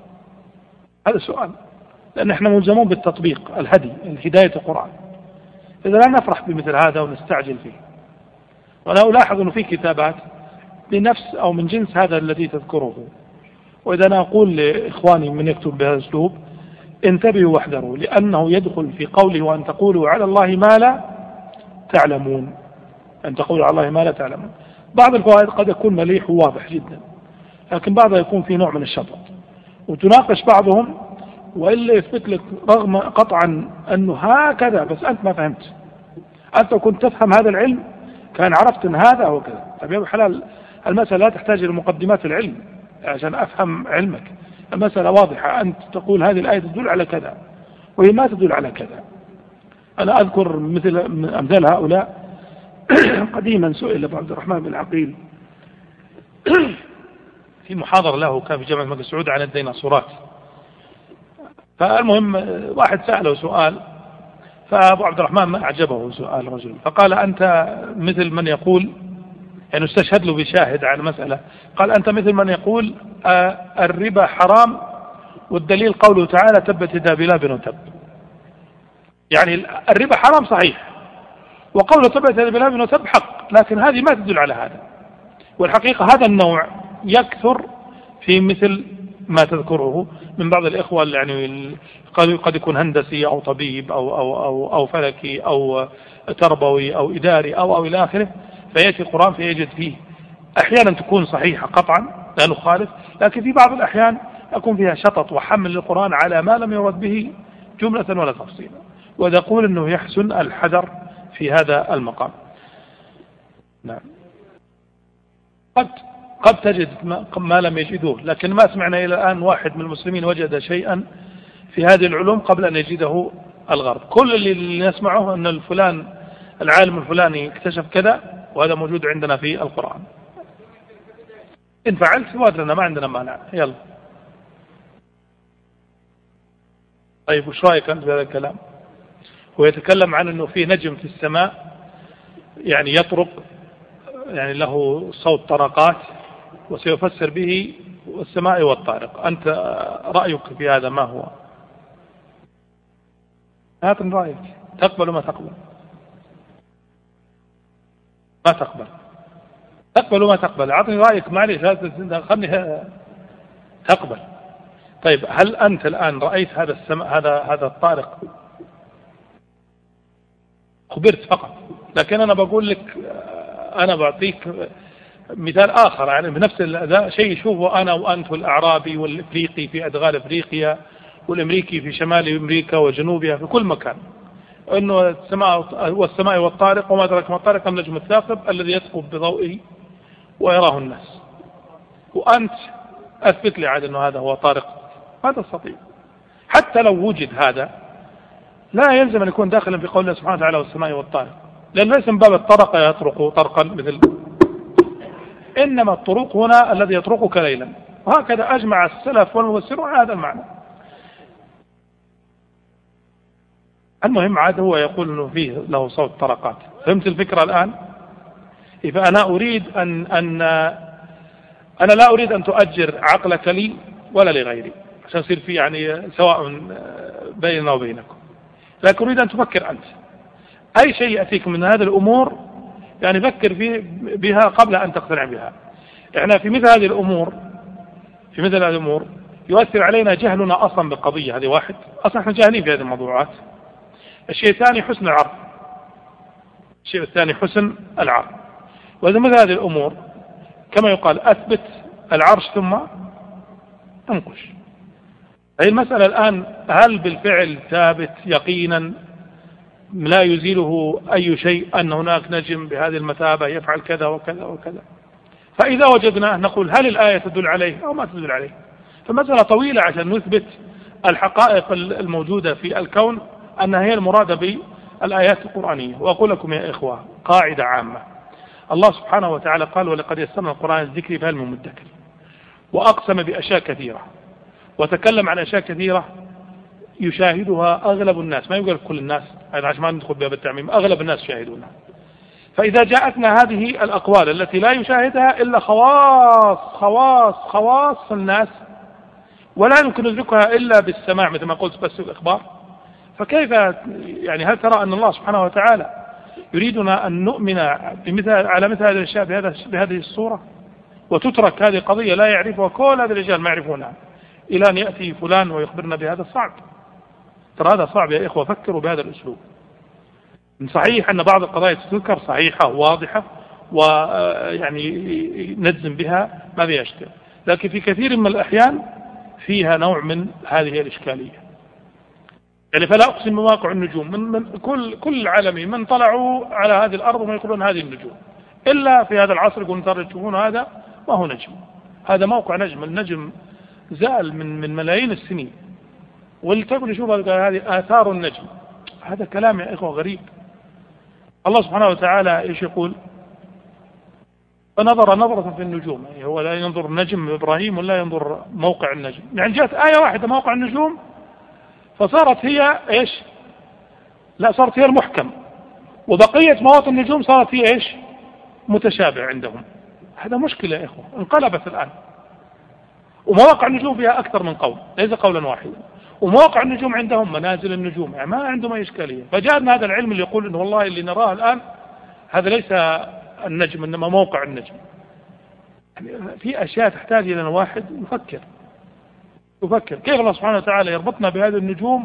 هذا السؤال، لأن احنا ملزمون بالتطبيق الهدي الهداية القرآن. إذا لا نفرح بمثل هذا ونستعجل فيه. وأنا ألاحظ أنه في كتابات بنفس أو من جنس هذا الذي تذكره. وإذا أنا أقول لإخواني من يكتب بهذا الأسلوب انتبهوا واحذروا، لأنه يدخل في قوله وأن تقولوا على الله ما لا تعلمون. أن تقولوا على الله ما لا تعلمون. بعض الفوائد قد يكون مليح وواضح جدا، لكن بعضها يكون في نوع من الشطط، وتناقش بعضهم وإلا يثبت لك رغم قطعا أنه هكذا، بس أنت ما فهمت. أنت كنت تفهم هذا العلم كان عرفت أن هذا هو كذا. طيب يا أبو حلال، المسألة لا تحتاج إلى مقدمات العلم عشان أفهم علمك. المسألة واضحة، أنت تقول هذه الآية تدل على كذا وهي ما تدل على كذا. أنا أذكر مثل أمثال هؤلاء. قديما سئل أبو عبد الرحمن بن عقيل في محاضرة له كان في جامعة الملك سعود عن الديناصورات. فالمهم واحد سأله سؤال، فأبو عبد الرحمن ما أعجبه سؤال رجل، فقال أنت مثل من يقول، يعني استشهد له بشاهد على مسألة، قال أنت مثل من يقول الربا حرام والدليل قوله تعالى تبت يدا أبي لهب وتب. يعني الربا حرام صحيح، وقوله تبت يدا أبي لهب وتب حق، لكن هذه ما تدل على هذا. والحقيقة هذا النوع يكثر في مثل ما تذكره من بعض الإخوة، يعني قد يكون هندسي أو طبيب أو أو أو أو فلكي أو تربوي أو إداري أو أو إلى آخره، فيأتي القرآن فيجد فيه أحيانا تكون صحيحة قطعا لا نخالف، لكن في بعض الأحيان يكون فيها شطط وحمل للقرآن على ما لم يرد به جملة ولا تفصيلا. وإذا قول أنه يحسن الحذر في هذا المقام. نعم. قد قد تجد ما لم يجدوه، لكن ما سمعنا إلى الآن واحد من المسلمين وجد شيئا في هذه العلوم قبل أن يجده الغرب. كل اللي نسمعه أن الفلان العالم الفلاني اكتشف كذا، وهذا موجود عندنا في القرآن. إن فعلت سوادنا ما عندنا مانع. يلا. طيب وش رأيك أنت بهذا الكلام؟ هو يتكلم عن أنه في نجم في السماء يعني يطرق، يعني له صوت طرقات، وسيفسر به السماء والطارق. أنت رأيك في هذا ما هو؟ هات رأيك، تقبل ما تقبل؟ ما تقبل تقبل ما تقبل أعطني رأيك، معلش خلني تقبل. طيب هل أنت الآن رأيت هذا السماء هذا هذا الطارق؟ خبرت فقط، لكن أنا بقول لك، أنا بعطيك مثال آخر يعني بنفس هذا شيء يشوفه أنا وأنت والأعرابي والإفريقي في أدغال إفريقيا والأمريكي في شمال أمريكا وجنوبها في كل مكان، أنه السماء والسماء والطارق وما أدراك ما الطارق النجم الثاقب الذي يثقب بضوئه ويراه الناس. وأنت أثبت لي عاد أنه هذا هو طارق. ما تستطيع. حتى لو وجد هذا لا يلزم أن يكون داخلا في قول الله سبحانه وتعالى والسماء والطارق. لأن ليس من باب الطرق يطرق طرقا مثل، إنما الطرق هنا الذي يطرقك ليلا، وهكذا أجمع السلف والمفسرون على هذا المعنى. المهم عاد هو يقول أنه فيه له صوت طرقات. فهمت الفكرة الآن؟ فأنا أريد أن, أن أنا لا أريد أن تؤجر عقلك لي ولا لغيري عشان يصير في يعني سواء بيننا وبينكم، لكن أريد أن تفكر أنت أي شيء يأتيك من هذه الأمور يعني فكر فيه بها قبل أن تقتنع بها. إحنا في مثل هذه الأمور في مثل هذه الأمور يؤثر علينا جهلنا أصلا بالقضية هذه. واحد، أصلا احنا جاهلين في هذه الموضوعات. الشيء الثاني حسن العرض. الشيء الثاني حسن العرض. وإذا مثل هذه الأمور كما يقال أثبت العرش ثم انقش. هذه المسألة الآن هل بالفعل ثابت يقينا لا يزيله أي شيء أن هناك نجم بهذه المثابة يفعل كذا وكذا وكذا؟ فإذا وجدناه نقول هل الآية تدل عليه أو ما تدل عليه؟ فمسألة طويلة عشان نثبت الحقائق الموجودة في الكون أنها هي المرادة بالآيات القرآنية. وأقول لكم يا إخوة قاعدة عامة، الله سبحانه وتعالى قال ولقد يسرنا القرآن الذكر فهل من مدكر، وأقسم بأشياء كثيرة وتكلم عن أشياء كثيرة يشاهدها أغلب الناس، ما يقول كل الناس عشان ما ندخل بها بالتعميم، أغلب الناس يشاهدونها. فإذا جاءتنا هذه الأقوال التي لا يشاهدها إلا خواص خواص خواص الناس ولا يمكن ندركها إلا بالسماع مثل ما قلت بس الإخبار، فكيف يعني هل ترى أن الله سبحانه وتعالى يريدنا أن نؤمن بمثل على مثل هذه الأشياء بهذه الصورة وتترك هذه القضية لا يعرفها كل هذه الرجال ما يعرفونها إلى أن يأتي فلان ويخبرنا بهذا؟ صعب، ترى هذا صعب يا إخوة. فكروا بهذا الأسلوب. صحيح أن بعض القضايا تذكر صحيحة واضحة ويعني نجزم بها ما فيها اشكال، لكن في كثير من الأحيان فيها نوع من هذه الإشكالية. يعني فلا أقسم بمواقع النجوم، من, من كل كل العالمين من طلعوا على هذه الأرض وما يقولون هذه النجوم، إلا في هذا العصر يقولون ترى تشوفون هذا ما هو نجم، هذا موقع نجم. النجم زال من من ملايين السنين، واللي تقول يشوف هذه آثار النجم، هذا كلام يا إخوة غريب. الله سبحانه وتعالى إيش يقول؟ فنظر نظرة في النجوم، يعني هو لا ينظر نجم إبراهيم ولا ينظر موقع النجم، يعني جاءت آية واحدة موقع النجوم فصارت هي إيش؟ لا، صارت هي المحكم، وبقية مواطن النجوم صارت هي إيش؟ متشابه عندهم. هذا مشكلة يا إخوة، انقلبت الآن. ومواقع النجوم فيها أكثر من قول، ليس قولا واحدا. ومواقع النجوم عندهم منازل النجوم، يعني ما عندهم أي إشكالية. فجاءنا هذا العلم اللي يقول إنه والله اللي نراه الآن هذا ليس النجم إنما موقع النجم. يعني في أشياء تحتاج إلى واحد يفكر يفكر كيف الله سبحانه وتعالى يربطنا بهذه النجوم،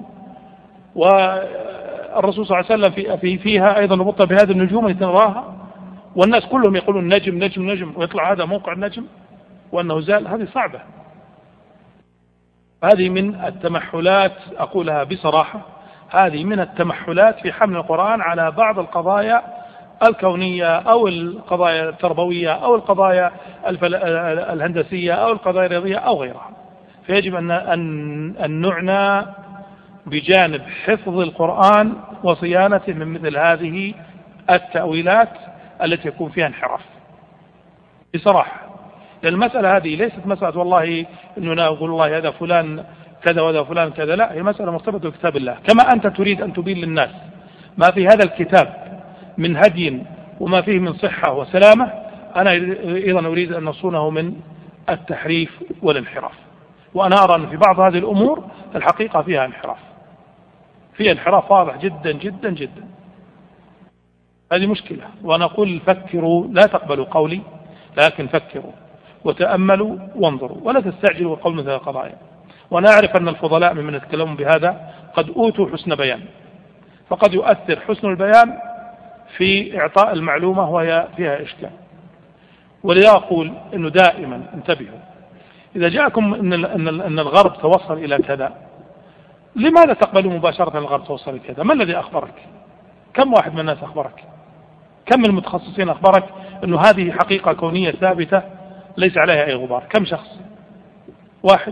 والرسول صلى الله عليه وسلم في فيها أيضا ربطنا بهذه النجوم التي نراها، والناس كلهم يقولون نجم نجم نجم ويطلع هذا موقع النجم وأنه زال. هذه صعبة. هذه من التمحلات، أقولها بصراحة، هذه من التمحلات في حمل القرآن على بعض القضايا الكونية أو القضايا التربوية أو القضايا الهندسية أو القضايا الرياضية أو غيرها. فيجب أن أن نعنى بجانب حفظ القرآن وصيانته من مثل هذه التأويلات التي يكون فيها انحراف بصراحة. لأن المسألة هذه ليست مسألة والله إننا نقول الله هذا فلان كذا وهذا فلان كذا، لا، هي مسألة مرتبطة بكتاب الله. كما أنت تريد أن تبين للناس ما في هذا الكتاب من هدي وما فيه من صحة وسلامة، أنا أيضا أريد أن نصونه من التحريف والانحراف. وأنا أرى أن في بعض هذه الأمور الحقيقة فيها انحراف، فيها انحراف واضح جدا جدا جدا. هذه مشكلة. وأنا أقول فكروا، لا تقبلوا قولي، لكن فكروا وتأملوا وانظروا ولا تستعجلوا القول مثل القضايا. وأنا أعرف أن الفضلاء ممن يتكلمون بهذا قد أوتوا حسن بيان، فقد يؤثر حسن البيان في إعطاء المعلومة وهي فيها إشكال. ولذا أقول أنه دائما انتبهوا، إذا جاءكم أن أن الغرب توصل إلى كذا، لماذا تقبلوا مباشرة الغرب توصل إلى كذا؟ ما الذي أخبرك؟ كم واحد من الناس أخبرك؟ كم من المتخصصين أخبرك أنه هذه حقيقة كونية ثابتة ليس عليها أي غبار؟ كم شخص؟ واحد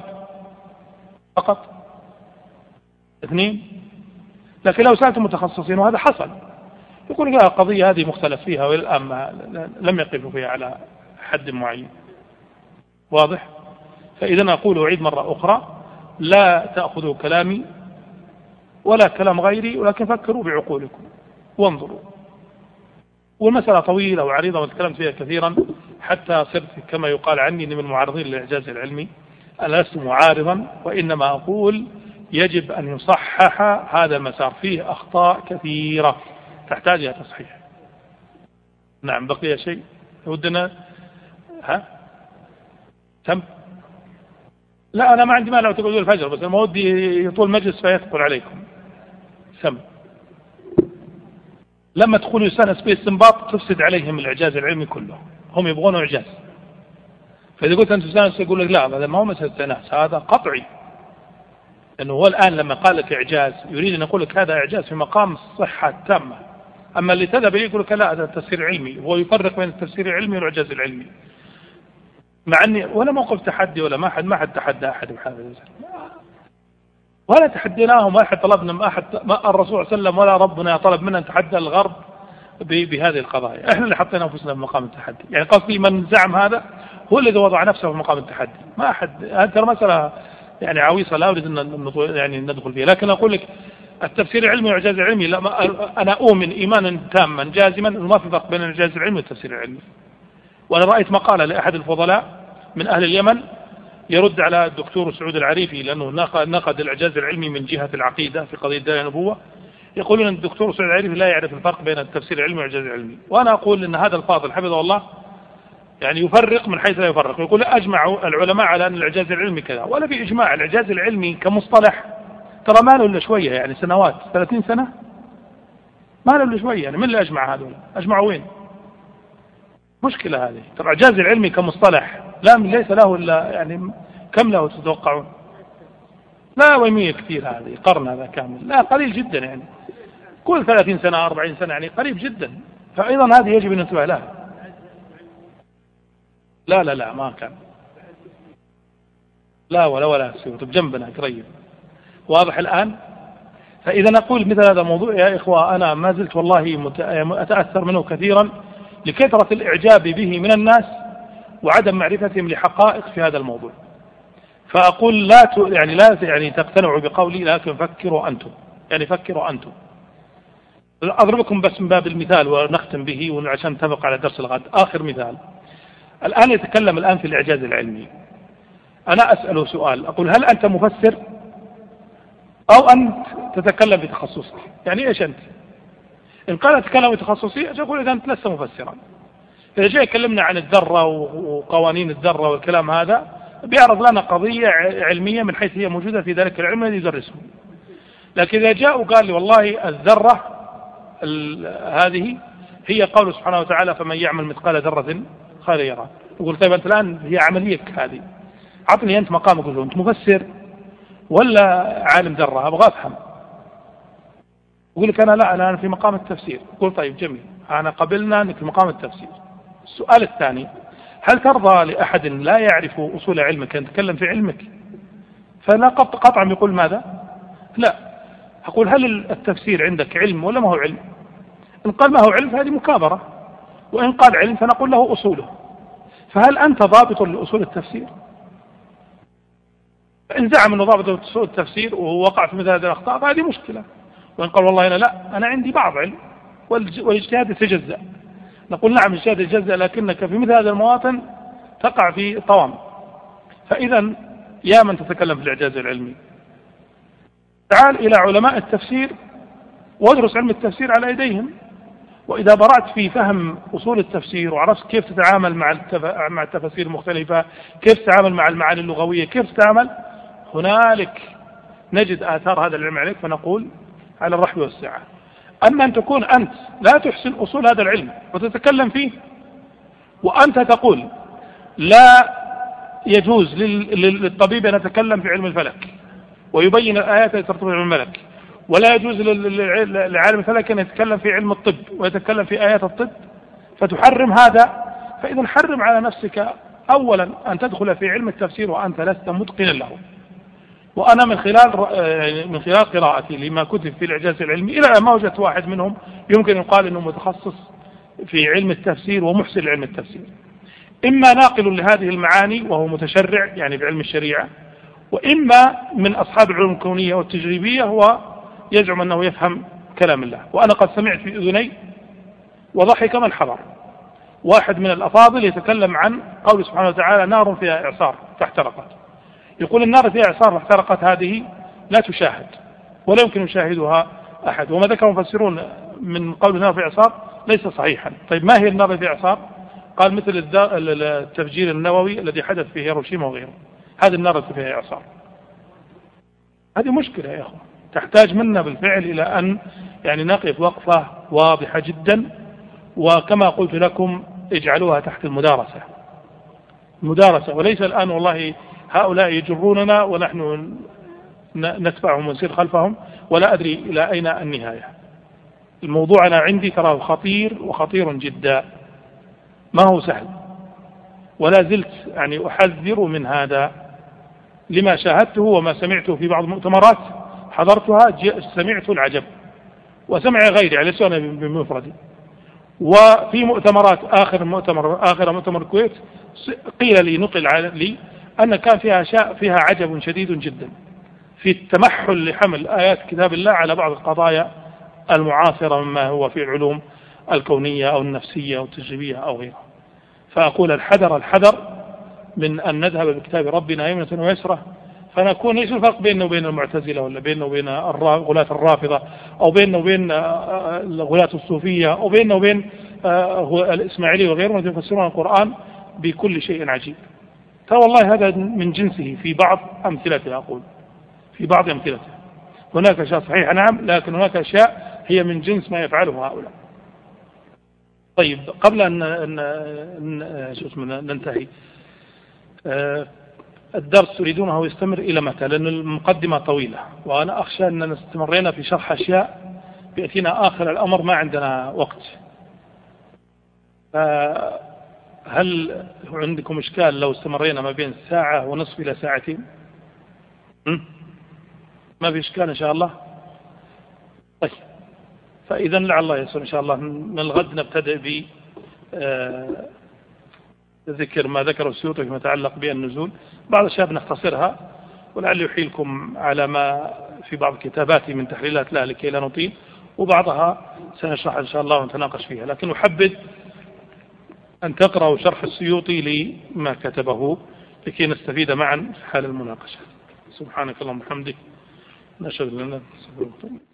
فقط؟ اثنين؟ لكن لو سألتم متخصصين، وهذا حصل، يقول لا، القضية هذه مختلف فيها وإلى الآن لم يقفوا فيها على حد معين. واضح؟ فإذا أقول أعيد مرة أخرى، لا تأخذوا كلامي ولا كلام غيري، ولكن فكروا بعقولكم وانظروا. والمسألة طويلة وعريضة وتكلمت فيها كثيرا حتى صرت كما يقال عني من المعارضين للإعجاز العلمي. أنا لست معارضا، وإنما أقول يجب أن يصحح هذا المسار، فيه أخطاء كثيرة تحتاج إلى تصحيح. نعم، بقي شيء ودنا؟ ها تم؟ لا، أنا ما عندي مانع لو تقولوا الفجر، بس ما ودي يطول مجلس فيثقل عليكم. سم. لما تقولوا سنة باستنباط تفسد عليهم الإعجاز العلمي كله، هم يبغون إعجاز. فإذا قلت أنت سنة يقول لك لا، هذا ما هو مسألة سنة، هذا قطعي. لأنه هو الآن لما قال لك إعجاز يريد أن يقول لك هذا إعجاز في مقام الصحة التامة. أما اللي تذهب يقول لك لا، هذا تفسير علمي، هو يفرق بين التفسير العلمي والإعجاز العلمي. مع أني ولا موقف تحدي ولا ما حد ما حد تحدى أحد بهذا، ولا تحديناهم، ما أحد طلبنا، ما أحد ما الرسول صلى الله عليه وسلم ولا ربنا طلب منا نتحدى الغرب بهذه القضايا. إحنا اللي حطينا أنفسنا في مقام التحدي. يعني قصدي من زعم هذا هو الذي وضع نفسه في مقام التحدي، ما أحد. هذه مسألة يعني عويصة لا أريد أن يعني ندخل فيها، لكن أقول لك التفسير العلمي والإعجاز العلمي لا، أنا أؤمن إيمانا تاما جازما أنه ما في فرق بين الإعجاز العلمي والتفسير العلمي. وأنا رأيت مقالة لأحد الفضلاء من أهل اليمن يرد على الدكتور سعود العريفي، لأنه نقد الإعجاز العلمي من جهة العقيدة في قضية دلائل النبوة. يقولون أن الدكتور سعود العريفي لا يعرف الفرق بين التفسير العلمي والإعجاز العلمي. وأنا أقول أن هذا الفاضل حفظه الله يعني يفرق من حيث لا يفرق. يقول أجمع العلماء على أن الإعجاز العلمي كذا، ولا في إجماع. الإعجاز العلمي كمصطلح ترى ما له إلا شوية، يعني سنوات، ثلاثين سنة ما له إلا شوية. يعني من اللي أجمع هذول؟ أجمعوا وين؟ مشكلة هذه. ترى الإعجاز العلمي كمصطلح لا، ليس له إلا يعني كم له تتوقعون؟ لا ويمية كثير، هذه قرن هذا كامل، لا قليل جدا. يعني كل ثلاثين سنة أربعين سنة، يعني قريب جدا. فأيضا هذه يجب أن ننتبه لها. لا لا لا ما كان، لا ولا ولا سيوت بجنبنا قريب. واضح الآن؟ فإذا نقول مثل هذا الموضوع يا إخوة، أنا ما زلت والله أتأثر منه كثيرا لكثرة الإعجاب به من الناس وعدم معرفتهم لحقائق في هذا الموضوع. فأقول لا ت... يعني لا يعني تقتنعوا بقولي، لكن فكروا أنتم، يعني فكروا أنتم. أضربكم بس من باب المثال ونختم به وعشان نتفق على درس الغد. آخر مثال، الآن يتكلم الآن في الإعجاز العلمي. أنا أسأله سؤال، أقول هل أنت مفسر أو أنت تتكلم في تخصصك؟ يعني إيش أنت؟ إن قال أتكلم في تخصصي أقول إذا أنت لست مفسرا. إذا جاء يكلمنا عن الذرة وقوانين الذرة والكلام هذا، بيعرض لنا قضية علمية من حيث هي موجودة في ذلك العلم الذي يدرسه. لكن إذا جاء وقال لي والله الذرة هذه هي قول سبحانه وتعالى فمن يعمل مثقال ذرة خيرا يرى، يقول طيب أنت الآن هي عمليك هذه، عطني أنت مقامك، أنت مفسر ولا عالم ذرة؟ أبغى أفهم. يقول لك أنا لا، أنا في مقام التفسير. يقول طيب جميل، أنا قبلنا أنك في مقام التفسير. السؤال الثاني، هل ترضى لأحد لا يعرف أصول علمك أن يتكلم في علمك؟ فلا قطعا يقول ماذا؟ لا. أقول هل التفسير عندك علم ولا ما هو علم؟ إن قال ما هو علم فهذه مكابرة، وإن قال علم فنقول له أصوله. فهل أنت ضابط لأصول التفسير؟ فإن زعم أنه ضابط لأصول التفسير وهو وقع في مثل هذه الأخطاء فهذه مشكلة. وإن قال والله أنا لا، أنا عندي بعض علم والاجتهاد يتجزأ، نقول نعم الاجتهاد يتجزأ، لكنك في مثل هذه المواطن تقع في طوام. فإذا يا من تتكلم في الإعجاز العلمي، تعال إلى علماء التفسير وادرس علم التفسير على يديهم. وإذا برعت في فهم أصول التفسير وعرفت كيف تتعامل مع مع التفاسير المختلفة، كيف تتعامل مع المعاني اللغوية، كيف تتعامل، هنالك نجد آثار هذا العلم عليك، فنقول على الرحب والسعة. أما أن تكون أنت لا تحسن أصول هذا العلم وتتكلم فيه، وأنت تقول لا يجوز للطبيب أن يتكلم في علم الفلك ويبين الآيات التي ترتبط بعلم الملك، ولا يجوز لعالم الفلك أن يتكلم في علم الطب ويتكلم في آيات الطب، فتحرم هذا. فإذا حرم على نفسك أولا أن تدخل في علم التفسير وأنت لست متقنا له، وأنا من خلال من خلال قراءتي لما كتب في الإعجاز العلمي إلى ما وجدت واحد منهم يمكن يقال أنه متخصص في علم التفسير ومحسن لعلم التفسير، إما ناقل لهذه المعاني وهو متشرع يعني بعلم الشريعة، وإما من أصحاب العلوم الكونية والتجريبية هو يزعم أنه يفهم كلام الله. وأنا قد سمعت في أذني وضحك من حضر واحد من الأفاضل يتكلم عن قول سبحانه وتعالى نار فيها إعصار فاحترقت، يقول النار فيها إعصار فاحترقت هذه لا تشاهد ولا يمكن يشاهدها أحد، وما ذكر المفسرون من قول النار فيها إعصار ليس صحيحا. طيب ما هي النار فيها إعصار؟ قال مثل التفجير النووي الذي حدث في هيروشيما وغيره، هذه النار التي فيها إعصار. هذه مشكلة يا أخوة تحتاج منا بالفعل إلى أن يعني نقف وقفة واضحة جدا، وكما قلت لكم اجعلوها تحت المدارسة المدارسة، وليس الآن والله هؤلاء يجروننا ونحن نتبعهم ونسير خلفهم ولا أدري إلى أين النهاية. الموضوع أنا عندي تراه خطير وخطير جدا، ما هو سهل، ولا زلت يعني أحذر من هذا لما شاهدته وما سمعته في بعض المؤتمرات حضرتها، سمعت العجب وسمع غيري ليس أنا بمفردي. وفي مؤتمرات آخر مؤتمر آخر مؤتمر الكويت قيل لي نقل لي أن كان فيها أشياء فيها عجب شديد جدا في التمحل لحمل آيات كتاب الله على بعض القضايا المعاصرة مما هو في العلوم الكونية أو النفسية أو التجريبية أو غيرها. فأقول الحذر الحذر من أن نذهب بكتاب ربنا يمنة ويسرة فنكون ايش الفرق بيننا وبين المعتزلة ولا بيننا وبين غلاة الرافضة أو بيننا وبين غلاة الصوفية أو بيننا وبين الإسماعيلي وغيرهم يفسرون القرآن بكل شيء عجيب. ترى والله هذا من جنسه في بعض أمثلته، أقول في بعض أمثلته هناك أشياء صحيحة نعم، لكن هناك أشياء هي من جنس ما يفعله هؤلاء. طيب قبل أن ننتهي الدرس تريدونه يستمر إلى متى؟ لأن المقدمة طويلة وأنا أخشى أننا استمرينا في شرح أشياء بيأتينا آخر الأمر ما عندنا وقت. هل عندكم إشكال لو استمرينا ما بين ساعة ونصف إلى ساعتين؟ ما في إشكال إن شاء الله. طيب فإذا لعل الله يسر إن شاء الله من الغد نبتدئ ب ذكر ما ذكره السيوطي فيما يتعلق بالنزول. بعض الأشياء بنختصرها ولعل يحيلكم على ما في بعض كتاباتي من تحليلات لا لكي لا نطيل، وبعضها سنشرح إن شاء الله ونتناقش فيها، لكن أحبذ أن تقرأوا شرح السيوطي لما كتبه لكي نستفيد معا في حال المناقشة. سبحانك اللهم وبحمدك نشهد أن لا إله إلا أنت.